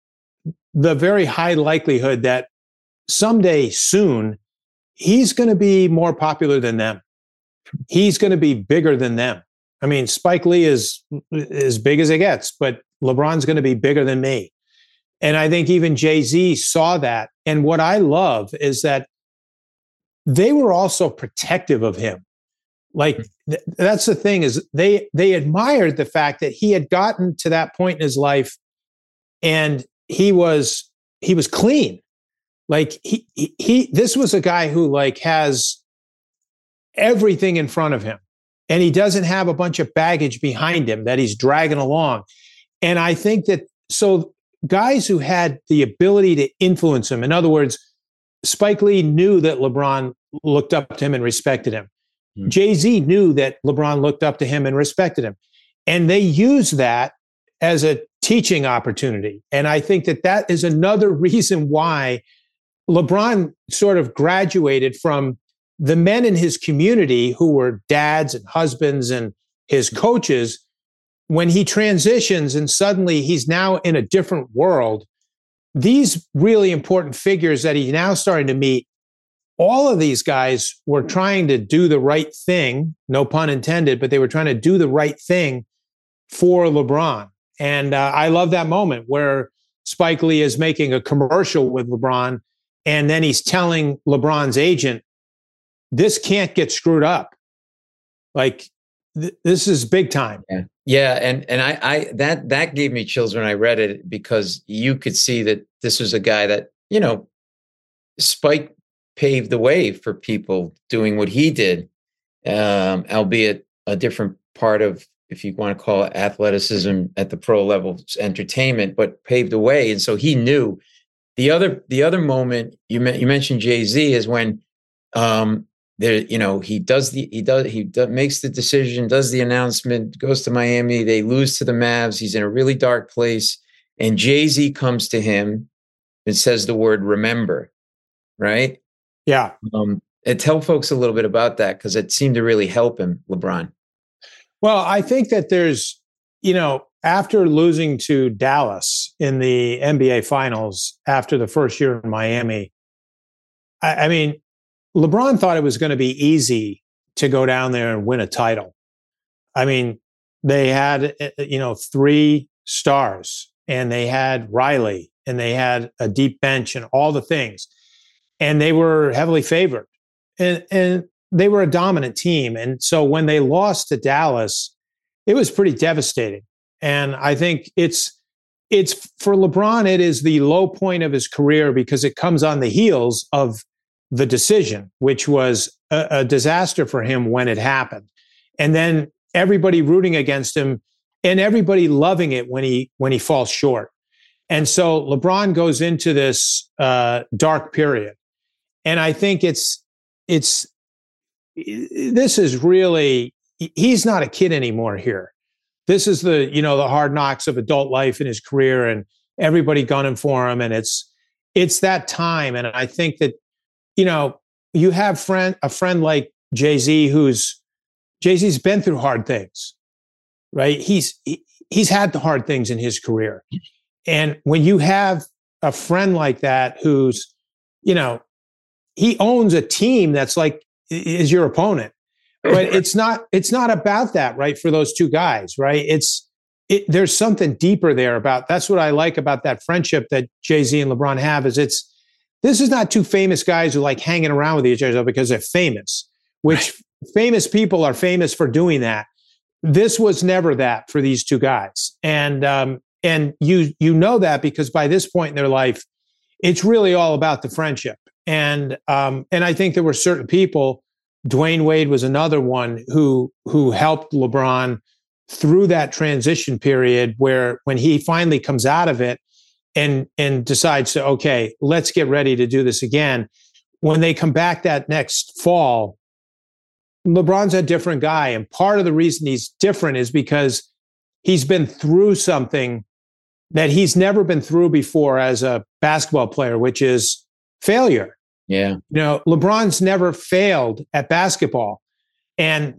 the very high likelihood that someday soon he's going to be more popular than them. He's going to be bigger than them. I mean, Spike Lee is as big as it gets, but LeBron's going to be bigger than me. And I think even Jay-Z saw that. And what I love is that they were also protective of him. Like that's the thing is they admired the fact that he had gotten to that point in his life and he was clean. Like he this was a guy who like has everything in front of him. And he doesn't have a bunch of baggage behind him that he's dragging along. And I think that, so guys who had the ability to influence him, in other words, Spike Lee knew that LeBron looked up to him and respected him. Jay-Z knew that LeBron looked up to him and respected him. And they used that as a teaching opportunity. And I think that that is another reason why LeBron sort of graduated from the men in his community who were dads and husbands and his coaches. When he transitions and suddenly he's now in a different world, these really important figures that he's now starting to meet, all of these guys were trying to do the right thing, no pun intended, but they were trying to do the right thing for LeBron. And I love that moment where Spike Lee is making a commercial with LeBron, and then he's telling LeBron's agent, this can't get screwed up. Like this is big time. Yeah. And I that gave me chills when I read it, because you could see that this was a guy that, Spike paved the way for people doing what he did, albeit a different part of, if you want to call it athleticism at the pro level, entertainment, but paved the way. And so he knew. The other moment you mentioned Jay-Z is when there, he makes the decision, does the announcement, goes to Miami, they lose to the Mavs, he's in a really dark place, and Jay-Z comes to him and says the word remember, right? Yeah. And tell folks a little bit about that, because it seemed to really help him, LeBron. Well, I think that there's, after losing to Dallas in the NBA Finals after the first year in Miami, I mean, LeBron thought it was going to be easy to go down there and win a title. I mean, they had, 3 stars, and they had Riley, and they had a deep bench and all the things. And they were heavily favored. And they were a dominant team. And so when they lost to Dallas, it was pretty devastating. And I think it's for LeBron, it is the low point of his career because it comes on the heels of the decision, which was a disaster for him when it happened. And then everybody rooting against him and everybody loving it when he falls short. And so LeBron goes into this dark period. And I think this is really, he's not a kid anymore here. This is the hard knocks of adult life in his career, and everybody gunning for him. And it's that time. And I think that, you have a friend like Jay-Z, Jay-Z's been through hard things, right? He's had the hard things in his career. And when you have a friend like that, who's, he owns a team that's like is your opponent. But it's not about that, right? For those two guys, right? There's something deeper there about that's what I like about that friendship that Jay-Z and LeBron have is this is not two famous guys who like hanging around with each other because they're famous, which famous people are famous for doing that. This was never that for these two guys. And you know that because by this point in their life, it's really all about the friendship. And I think there were certain people, Dwayne Wade was another one who helped LeBron through that transition period where when he finally comes out of it and decides to, okay, let's get ready to do this again. When they come back that next fall, LeBron's a different guy. And part of the reason he's different is because he's been through something that he's never been through before as a basketball player, which is failure. Yeah. LeBron's never failed at basketball. And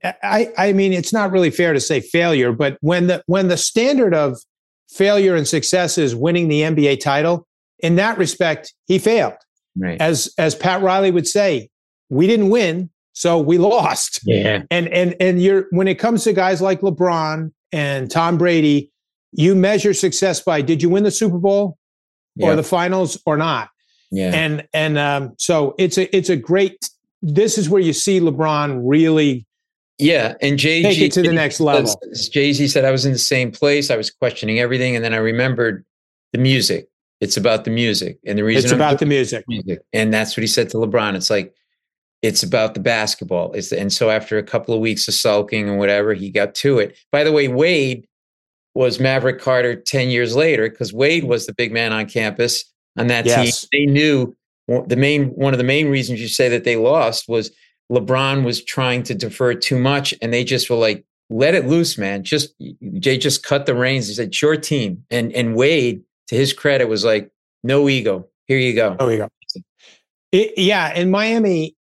I mean, it's not really fair to say failure, but when the standard of failure and success is winning the NBA title, in that respect, he failed. Right. As Pat Riley would say, we didn't win, so we lost. Yeah. And when it comes to guys like LeBron and Tom Brady, you measure success by did you win the Super Bowl or the finals or not? Yeah. And so it's a great. This is where you see LeBron really. Yeah, and Jay-Z take it to the next level. Jay-Z said, I was in the same place. I was questioning everything. And then I remembered the music. It's about the music. And the reason it's about the music. And that's what he said to LeBron. It's like, it's about the basketball. And so after a couple of weeks of sulking and whatever, he got to it. By the way, Wade was Maverick Carter 10 years later because Wade was the big man on campus on that team. They knew one of the main reasons you say that they lost was LeBron was trying to defer too much, and they just were like, "Let it loose, man. Jay just cut the reins." He said, "It's your team." And Wade, to his credit, was like, "No ego. Here you go." Oh, you go. In Miami,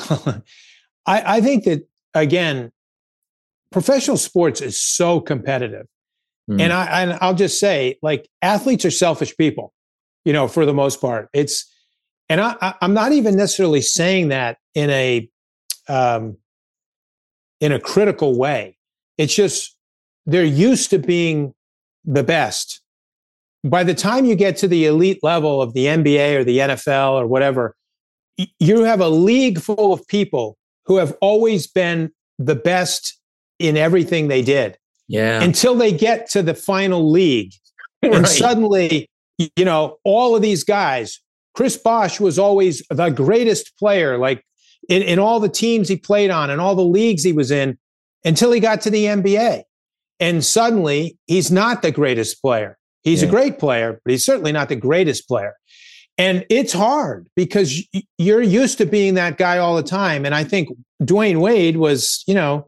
I think that again, professional sports is so competitive, and I'll just say, like, athletes are selfish people, for the most part. I'm not even necessarily saying that in a critical way. It's just they're used to being the best. By the time you get to the elite level of the NBA or the NFL or whatever, you have a league full of people who have always been the best in everything they did. Yeah. Until they get to the final league. Right. And suddenly, all of these guys, Chris Bosh was always the greatest player, like in all the teams he played on and all the leagues he was in until he got to the NBA. And suddenly he's not the greatest player. He's a great player, but he's certainly not the greatest player. And it's hard because you're used to being that guy all the time. And I think Dwayne Wade was,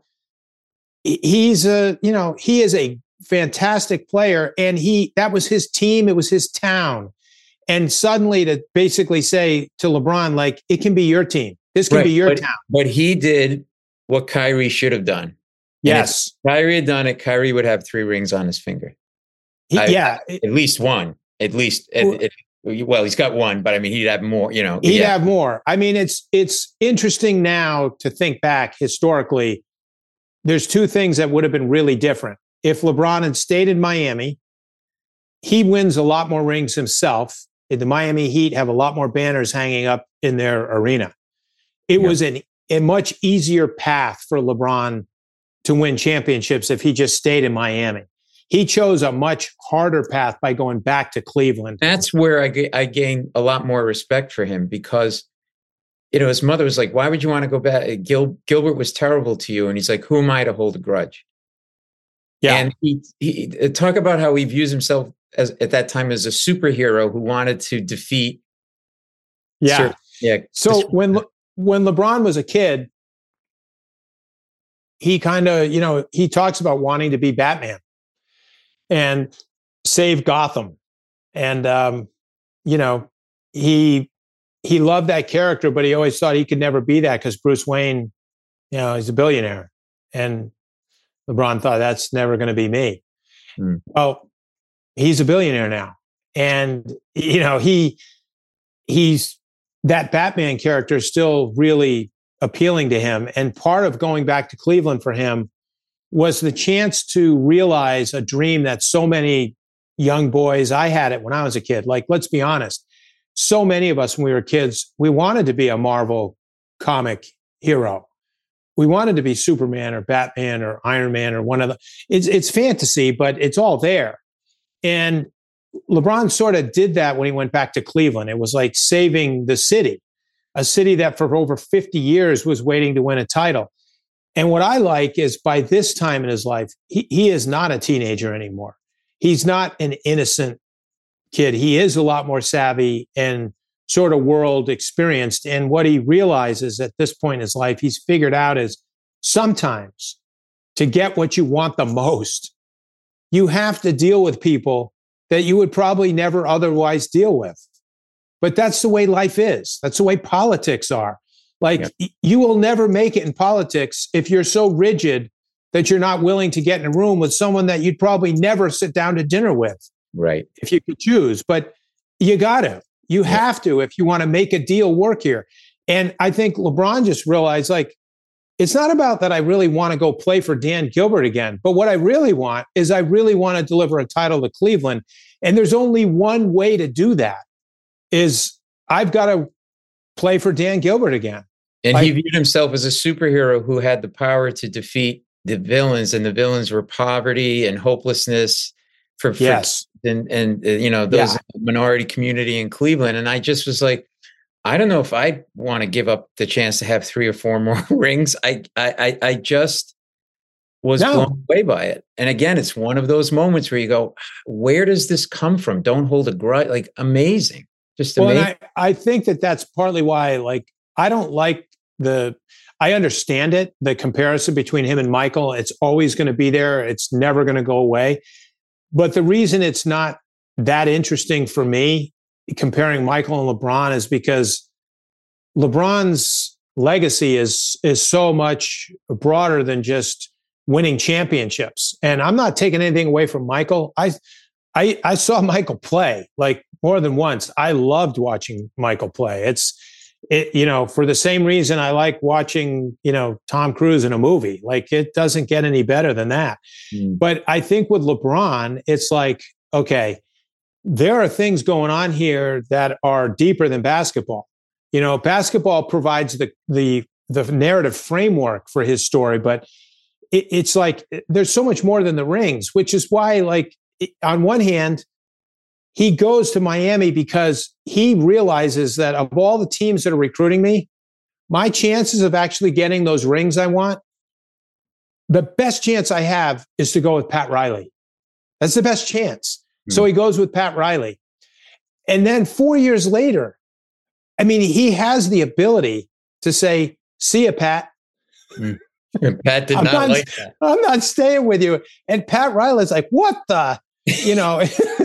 he is a fantastic player, and that was his team. It was his town. And suddenly to basically say to LeBron, like, it can be your team. This can be your town. But he did what Kyrie should have done. Yes. If Kyrie had done it, Kyrie would have 3 rings on his finger. At least one. At least. Well, he's got one, but I mean, he'd have more, He'd have more. I mean, it's interesting now to think back historically. There's 2 things that would have been really different. If LeBron had stayed in Miami, he wins a lot more rings himself. The Miami Heat have a lot more banners hanging up in their arena. It was a much easier path for LeBron to win championships if he just stayed in Miami. He chose a much harder path by going back to Cleveland. That's where I gained a lot more respect for him because, his mother was like, why would you want to go back? Gilbert was terrible to you. And he's like, who am I to hold a grudge? Yeah. And he talk about how he views himself at that time as a superhero who wanted to defeat. Yeah. So when LeBron was a kid, he kind of, he talks about wanting to be Batman and save Gotham. And, he loved that character, but he always thought he could never be that because Bruce Wayne, he's a billionaire. And LeBron thought that's never going to be me. Well, he's a billionaire now. And, he's that Batman character is still really appealing to him. And part of going back to Cleveland for him was the chance to realize a dream that so many young boys, I had it when I was a kid. Like, let's be honest. So many of us when we were kids, we wanted to be a Marvel comic hero. We wanted to be Superman or Batman or Iron Man or one of the, it's fantasy, but it's all there. And LeBron sort of did that when he went back to Cleveland. It was like saving the city, a city that for over 50 years was waiting to win a title. And what I like is by this time in his life, he is not a teenager anymore. He's not an innocent kid. He is a lot more savvy and sort of world experienced. And what he realizes at this point in his life, he's figured out is sometimes to get what you want the most, you have to deal with people that you would probably never otherwise deal with. But that's the way life is. That's the way politics are. Like, you will never make it in politics if you're so rigid that you're not willing to get in a room with someone that you'd probably never sit down to dinner with. Right. If you could choose. But you got to. You have to if you want to make a deal work here. And I think LeBron just realized, like, it's not about that I really want to go play for Dan Gilbert again. But what I really want is I really want to deliver a title to Cleveland. And there's only one way to do that is I've got to play for Dan Gilbert again. And he viewed himself as a superhero who had the power to defeat the villains, and the villains were poverty and hopelessness for and you know, those minority community in Cleveland. And I just was like, I don't know if I want to give up the chance to have 3 or 4 more rings. I just was blown away by it. And again, it's one of those moments where you go, where does this come from? Don't hold a grudge. Like, amazing. Just amazing. Well, I think that that's partly why, like, I don't like I understand it, the comparison between him and Michael. It's always going to be there. It's never going to go away. But the reason it's not that interesting for me, comparing Michael and LeBron, is because LeBron's legacy is so much broader than just winning championships. And I'm not taking anything away from Michael. I saw Michael play like more than once. I loved watching Michael play. You know, for the same reason I like watching, you know, Tom Cruise in a movie. Like, it doesn't get any better than that. But I think with LeBron, it's like, okay, there are things going on here that are deeper than basketball. You know, basketball provides the narrative framework for his story, but it's like there's so much more than the rings, which is why, like, on one hand, he goes to Miami because he realizes that of all the teams that are recruiting me, my chances of actually getting those rings I want, the best chance I have is to go with Pat Riley. That's the best chance. So he goes with Pat Riley. And then 4 years later, I mean, he has the ability to say, see ya, Pat. Pat did not like that. I'm not staying with you. And Pat Riley's like, what the, you know.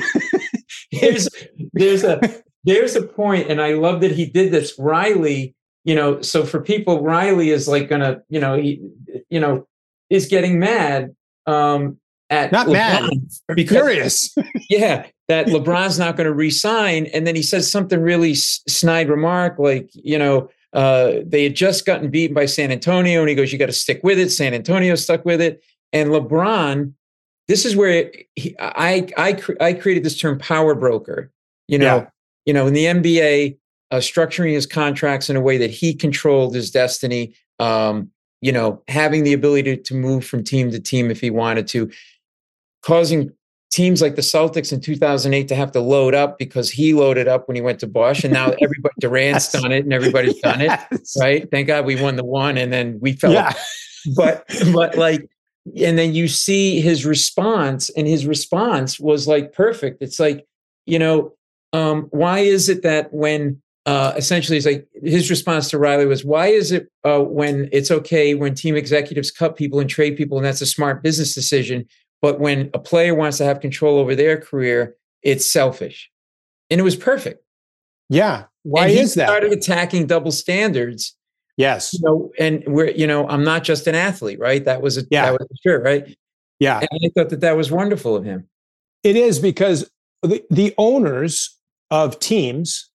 There's a point, and I love that he did this. Riley, you know, so for people, Riley is like gonna, you know, he, you know, is getting mad at not LeBron, mad, because, furious. Yeah, that LeBron's not going to re-sign, and then he says something really snide remark like, you know, they had just gotten beaten by San Antonio, and he goes, "You got to stick with it." San Antonio stuck with it, and LeBron. This is where I created this term power broker. You know, in the NBA, structuring his contracts in a way that he controlled his destiny. You know, having the ability to move from team to team if he wanted to, causing teams like the Celtics in 2008 to have to load up because he loaded up when he went to Bosch, and now everybody Durant's done it and everybody's done it, right? Thank God we won the one, and then we fell. Yeah. But like. And then you see his response, and his response was like perfect. It's like, you know, why is it that when essentially it's like his response to Riley was, why is it when it's okay when team executives cut people and trade people, and that's a smart business decision, but when a player wants to have control over their career, it's selfish? And it was perfect. Yeah. Why is that? He started attacking double standards. Yes. You know, and I'm not just an athlete, right? That was sure, right? Yeah. And I thought that was wonderful of him. It is, because the owners of teams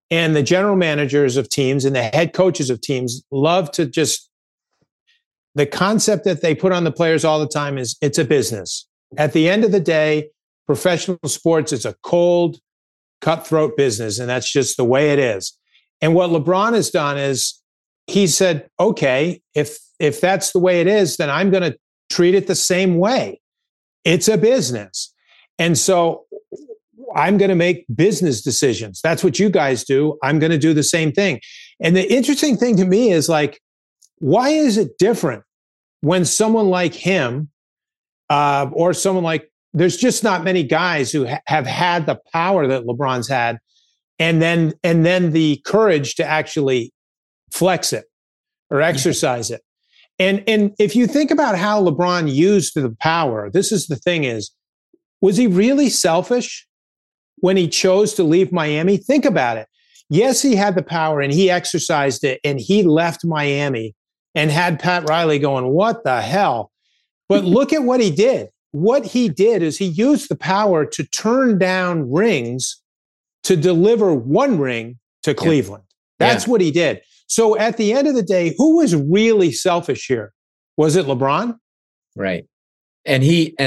And the general managers of teams and the head coaches of teams love to just, the concept that they put on the players all the time is it's a business. At the end of the day, professional sports is a cold, cutthroat business, and that's just the way it is. And what LeBron has done is he said, okay, if that's the way it is, then I'm going to treat it the same way. It's a business. And so I'm going to make business decisions. That's what you guys do. I'm going to do the same thing. And the interesting thing to me is like, why is it different when someone like him or someone like, there's just not many guys who have had the power that LeBron's had, and then the courage to actually flex it or exercise it. And if you think about how LeBron used the power, this is the thing is, was he really selfish when he chose to leave Miami? Think about it. Yes, he had the power and he exercised it and he left Miami and had Pat Riley going, what the hell? But look at what he did. What he did is he used the power to turn down rings to deliver one ring to Cleveland. That's what he did. So at the end of the day, who was really selfish here? Was it LeBron? Right. And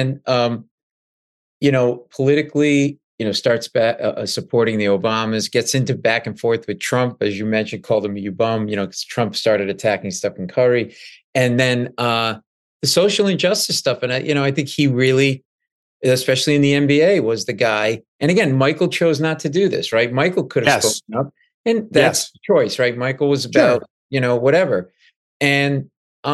politically, starts back supporting the Obamas, gets into back and forth with Trump, as you mentioned, called him a U-bum, because Trump started attacking Stephen Curry. And then the social injustice stuff. And I think he really, especially in the NBA, was the guy. And again, Michael chose not to do this, right? Michael could have spoken up. And that's the choice, right? Michael was about, whatever. And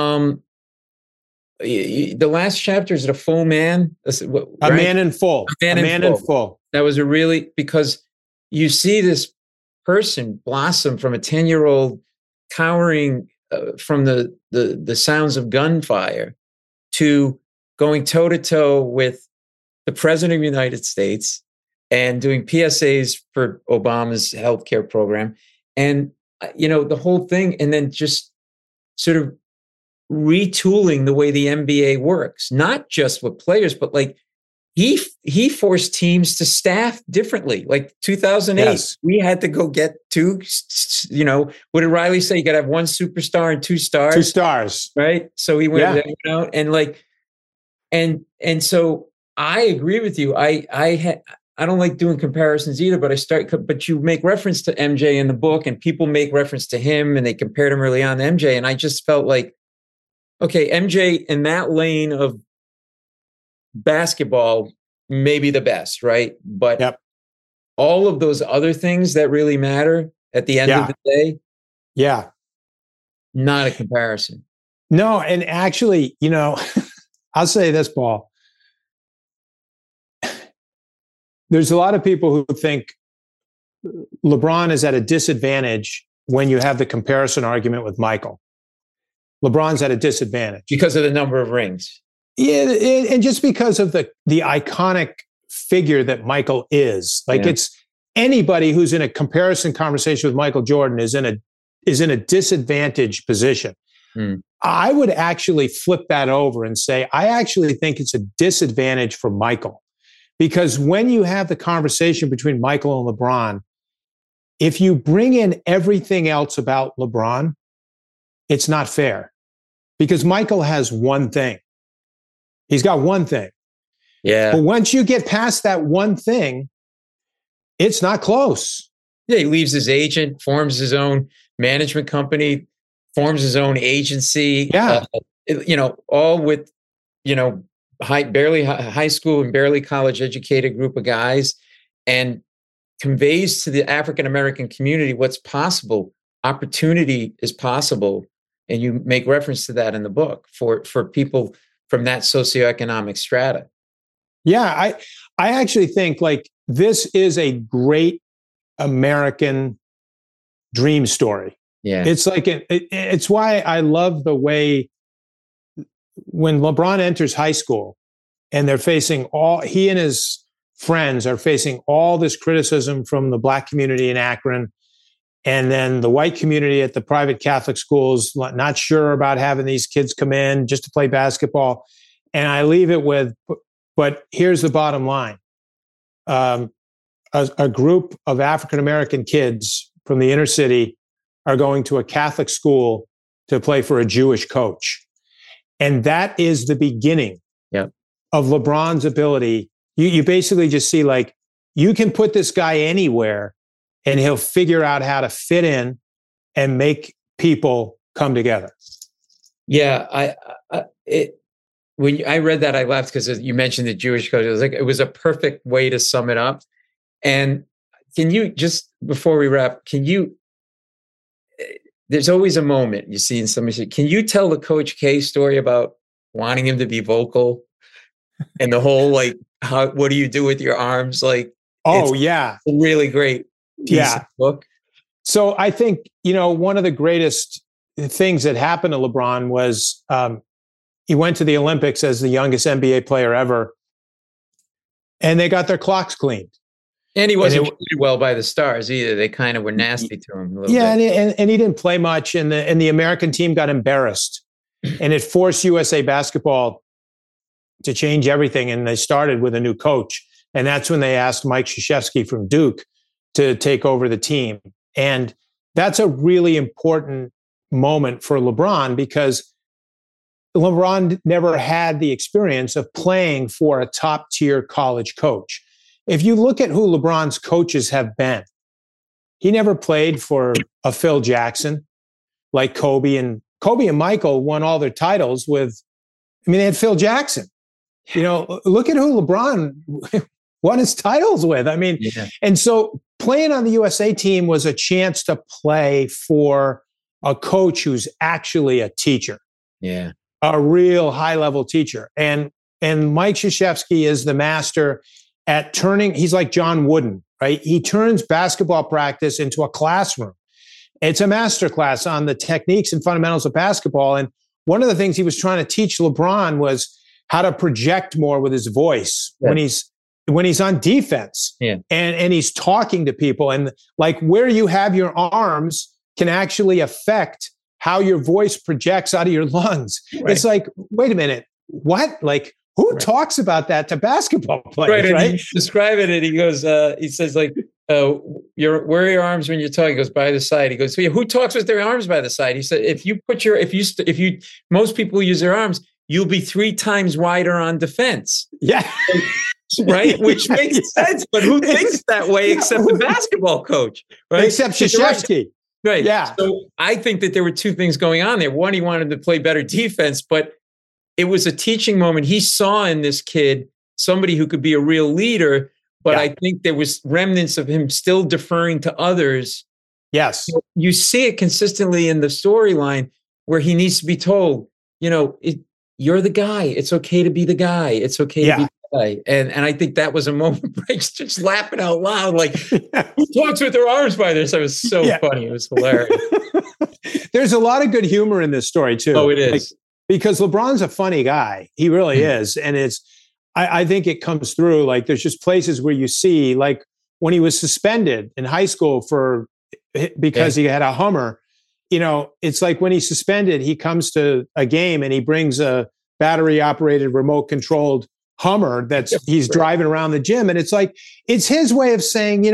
the last chapter, is it A Full Man? Right? A Man in Full. A Man in Full. That was because you see this person blossom from a 10-year-old cowering from the sounds of gunfire to going toe-to-toe with the President of the United States and doing PSAs for Obama's healthcare program. And, the whole thing, and then just sort of retooling the way the NBA works, not just with players, but like he forced teams to staff differently. Like 2008, we had to go get two, what did Riley say? You got to have one superstar and 2 stars. 2 stars. Right. So he went out and so I agree with you. I don't like doing comparisons either, but you make reference to MJ in the book and people make reference to him and they compared him early on to MJ. And I just felt like, okay, MJ in that lane of basketball may be the best, right? But all of those other things that really matter at the end of the day, not a comparison. No, and actually, I'll say this, Paul. There's a lot of people who think LeBron is at a disadvantage when you have the comparison argument with Michael. LeBron's at a disadvantage because of the number of rings. Yeah, and just because of the iconic figure that Michael is. Like it's anybody who's in a comparison conversation with Michael Jordan is in a disadvantaged position. I would actually flip that over and say, I actually think it's a disadvantage for Michael. Because when you have the conversation between Michael and LeBron, if you bring in everything else about LeBron, it's not fair. Because Michael has one thing. He's got one thing. Yeah. But once you get past that one thing, it's not close. Yeah, he leaves his agent, forms his own management company, forms his own agency. Yeah. All with, barely high school and barely college educated group of guys, and conveys to the African-American community what's possible. Opportunity is possible. And you make reference to that in the book for people from that socioeconomic strata. Yeah, I actually think like this is a great American dream story. Yeah. It's like, it's why I love the way when LeBron enters high school and they're facing he and his friends are facing all this criticism from the Black community in Akron. And then the white community at the private Catholic schools, not sure about having these kids come in just to play basketball. And I leave it with, but here's the bottom line. A group of African-American kids from the inner city are going to a Catholic school to play for a Jewish coach. And that is the beginning of LeBron's ability. You basically just see, like, you can put this guy anywhere and he'll figure out how to fit in and make people come together. Yeah, when I read that, I laughed because you mentioned the Jewish coach. It was a perfect way to sum it up. And can you, just before we wrap, there's always a moment you see in somebody say, can you tell the Coach K story about wanting him to be vocal and the whole, like, what do you do with your arms? Like, it's a really great piece of book. So I think, one of the greatest things that happened to LeBron was he went to the Olympics as the youngest NBA player ever, and they got their clocks cleaned. And he wasn't treated well by the stars either. They kind of were nasty to him a little bit. And he didn't play much, and the American team got embarrassed. And it forced USA Basketball to change everything, and they started with a new coach. And that's when they asked Mike Krzyzewski from Duke to take over the team. And that's a really important moment for LeBron, because LeBron never had the experience of playing for a top-tier college coach. If you look at who LeBron's coaches have been, he never played for a Phil Jackson like Kobe and Michael won all their titles with, they had Phil Jackson. Look at who LeBron won his titles with. And so playing on the USA team was a chance to play for a coach who's actually a teacher. Yeah. A real high-level teacher. And Mike Krzyzewski is the master at turning, he's like John Wooden, right? He turns basketball practice into a classroom. It's a masterclass on the techniques and fundamentals of basketball. And one of the things he was trying to teach LeBron was how to project more with his voice when he's on defense and he's talking to people, and like where you have your arms can actually affect how your voice projects out of your lungs. Right. It's like, wait a minute, what? Like, who talks about that to basketball players? Right. He's describing it. He goes, he says, like, where are your arms when you're talking? He goes, by the side. He goes, so who talks with their arms by the side? He said, most people use their arms, you'll be 3 times wider on defense. Yeah. Right? Which makes sense. But who thinks that way except the basketball coach? Right? Except Krzyzewski. Right. Yeah. So I think that there were 2 things going on there. One, he wanted to play better defense, but it was a teaching moment. He saw in this kid somebody who could be a real leader, but I think there was remnants of him still deferring to others. Yes. You see it consistently in the storyline where he needs to be told, you're the guy. It's okay to be the guy. It's okay to be the guy. And I think that was a moment where he's just laughing out loud, like, who talks with their arms by this? It was so funny. It was hilarious. There's a lot of good humor in this story, too. Oh, it is. Because LeBron's a funny guy. He really is. And I think it comes through. Like, there's just places where you see, like, when he was suspended in high school because he had a Hummer, it's like when he's suspended, he comes to a game and he brings a battery operated, remote controlled Hummer he's driving around the gym. And it's like, it's his way of saying,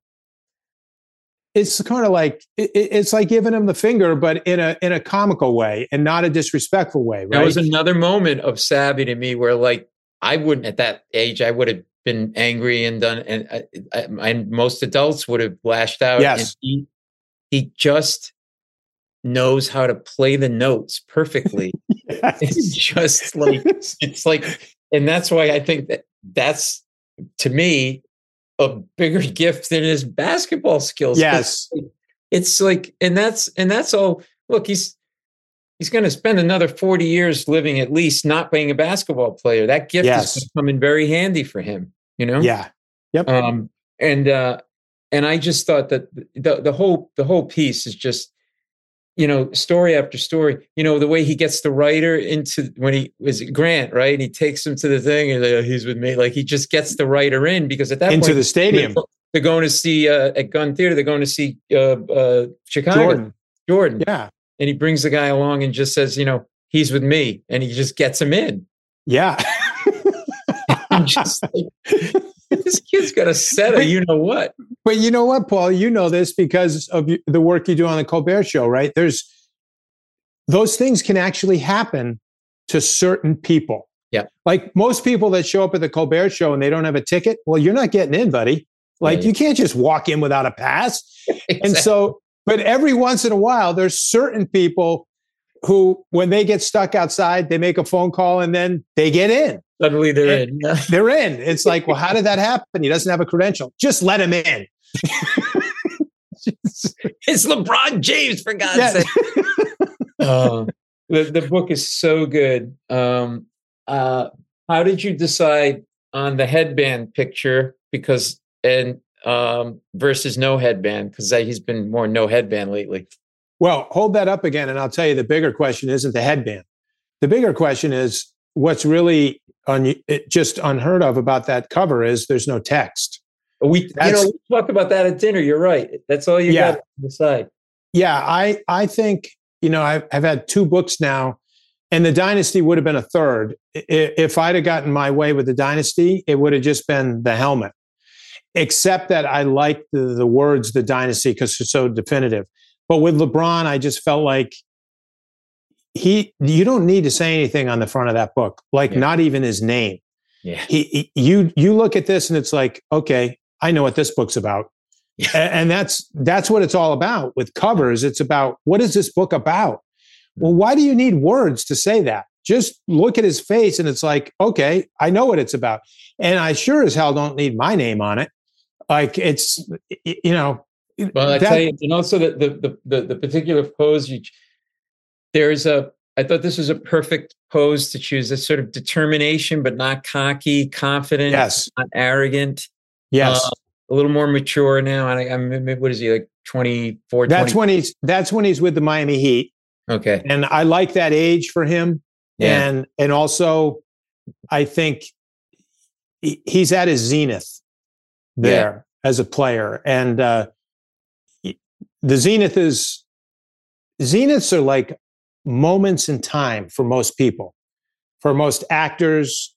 it's kind of like, it's like giving him the finger, but in a comical way and not a disrespectful way. Right? That was another moment of savvy to me where, like, I wouldn't, at that age, I would have been angry and done, and most adults would have lashed out. Yes. And he just knows how to play the notes perfectly. Yes. It's like, and that's why I think that's, to me, a bigger gift than his basketball skills. Yes. It's like, and that's all. Look, he's going to spend another 40 years living at least not being a basketball player. That gift is coming very handy for him, Yeah. Yep. And I just thought that the whole piece is just, story after story, the way he gets the writer into, when he was Grant, right? And he takes him to the thing and he's with me. Like, he just gets the writer in, because at that into point, the stadium, they're going to see at Gun Theater, they're going to see Chicago. Jordan. Yeah. And he brings the guy along and just says, he's with me. And he just gets him in. Yeah. I'm just like, This kid's got a set of you know what. But you know what, Paul? You know this because of the work you do on the Colbert Show, right? Those things can actually happen to certain people. Yeah. Like most people that show up at the Colbert Show and they don't have a ticket, well, you're not getting in, buddy. Like you can't just walk in without a pass. Exactly. And so, but every once in a while, there's certain people who, when they get stuck outside, they make a phone call and then they get in. Suddenly they're in. Yeah. They're in. It's like, well, how did that happen? He doesn't have a credential. Just let him in. It's LeBron James, for God's sake. The book is so good. How did you decide on the headband picture? Versus no headband, because he's been more no headband lately. Well, hold that up again, and I'll tell you the bigger question isn't the headband. The bigger question is what's really just unheard of about that cover is there's no text. We talked about that at dinner. You're right. That's all you got to decide. Yeah, I think, I've had 2 books now, and the Dynasty would have been a third. If I'd have gotten my way with the Dynasty, it would have just been the helmet. Except that I like the words, the Dynasty, because it's so definitive. But with LeBron, I just felt like you don't need to say anything on the front of that book, not even his name. Yeah. You look at this and it's like, okay, I know what this book's about. Yeah. And that's what it's all about with covers. It's about, what is this book about? Well, why do you need words to say that? Just look at his face and it's like, okay, I know what it's about. And I sure as hell don't need my name on it. Like it's, Well, I tell you, and also the particular pose I thought this was a perfect pose to choose. This sort of determination, but not cocky, confident, not arrogant. Yes, a little more mature now. And what is he, like 24? That's when he's with the Miami Heat. Okay, and I like that age for him. Yeah. And also, I think he's at his zenith there as a player. And the zeniths are like moments in time for most people, for most actors,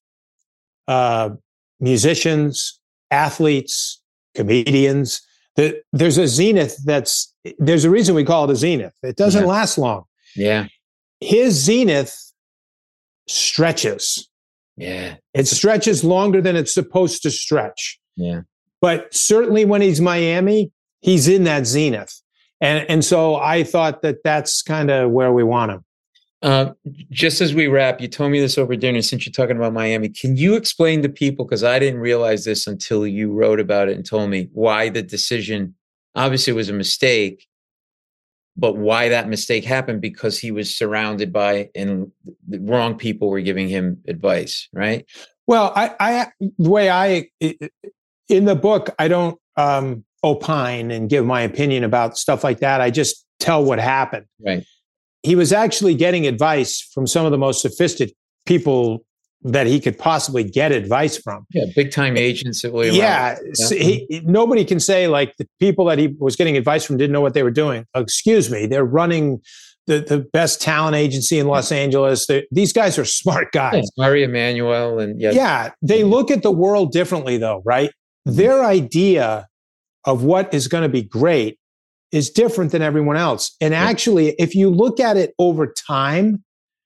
musicians, athletes, comedians. There's a zenith there's a reason we call it a zenith. It doesn't last long. Yeah. His zenith stretches. Yeah. It stretches longer than it's supposed to stretch. Yeah. But certainly when he's Miami, he's in that zenith. And so I thought that's kind of where we want him. Just as we wrap, you told me this over dinner, since you're talking about Miami, can you explain to people, because I didn't realize this until you wrote about it and told me, why the decision, obviously it was a mistake, but why that mistake happened? Because he was surrounded by, and the wrong people were giving him advice, right? Well, the way in the book, I don't opine and give my opinion about stuff like that. I just tell what happened. Right. He was actually getting advice from some of the most sophisticated people that he could possibly get advice from. Yeah, big time agents. Nobody can say like the people that he was getting advice from didn't know what they were doing. Excuse me, they're running the best talent agency in Los Angeles. These guys are smart guys. Murray Emanuel and they look at the world differently though, right? Their idea of what is going to be great is different than everyone else. And actually, if you look at it over time,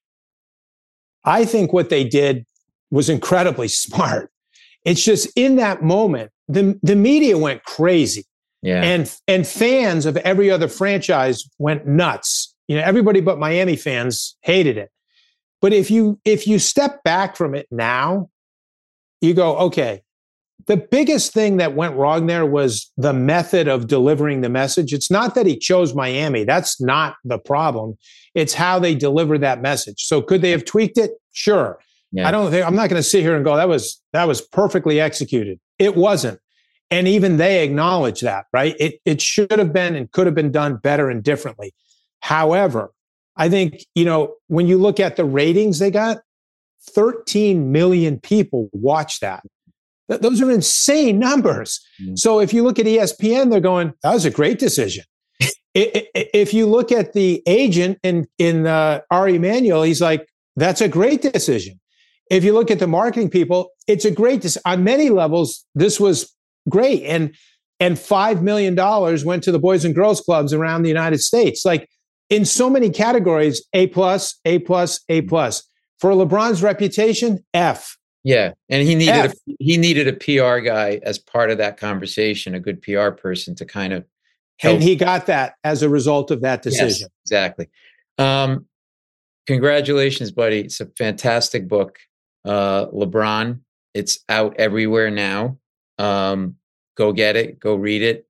I think what they did was incredibly smart. It's just in that moment, the media went crazy. Yeah. And fans of every other franchise went nuts. Everybody but Miami fans hated it. But if you step back from it now, you go, okay, the biggest thing that went wrong there was the method of delivering the message. It's not that he chose Miami. That's not the problem. It's how they deliver that message. So could they have tweaked it? Sure. Yeah. I'm not going to sit here and go, that was perfectly executed. It wasn't. And even they acknowledge that, right? It should have been and could have been done better and differently. However, I think, when you look at the ratings they got, 13 million people watch that. Those are insane numbers. Mm. So if you look at ESPN, they're going, that was a great decision. If you look at the agent in Ari Emanuel, he's like, that's a great decision. if you look at the marketing people, it's a great, on many levels, this was great. And $5 million went to the Boys and Girls Clubs around the United States. Like in so many categories, A+, A+, A+. For LeBron's reputation, F. Yeah. And he needed a PR guy as part of that conversation, a good PR person to kind of help. And he got that as a result of that decision. Yes, exactly. Congratulations, buddy. It's a fantastic book. LeBron, it's out everywhere now. Go get it, go read it.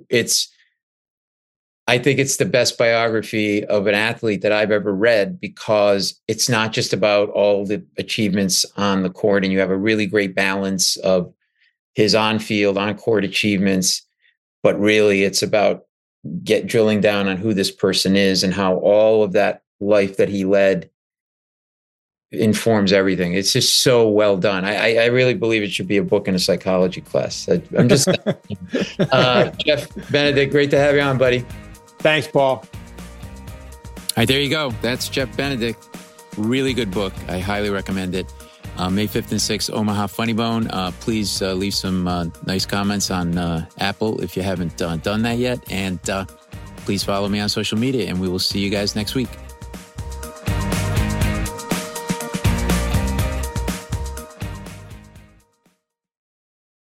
I think it's the best biography of an athlete that I've ever read, because it's not just about all the achievements on the court, and you have a really great balance of his on-field, on-court achievements, but really it's about drilling down on who this person is and how all of that life that he led informs everything. It's just so well done. I really believe it should be a book in a psychology class. I'm just Jeff Benedict, great to have you on, buddy. Thanks, Paul. All right, there you go. That's Jeff Benedict. Really good book. I highly recommend it. May 5th and 6th, Omaha Funny Bone. Please leave some nice comments on Apple if you haven't done that yet. And please follow me on social media, and we will see you guys next week.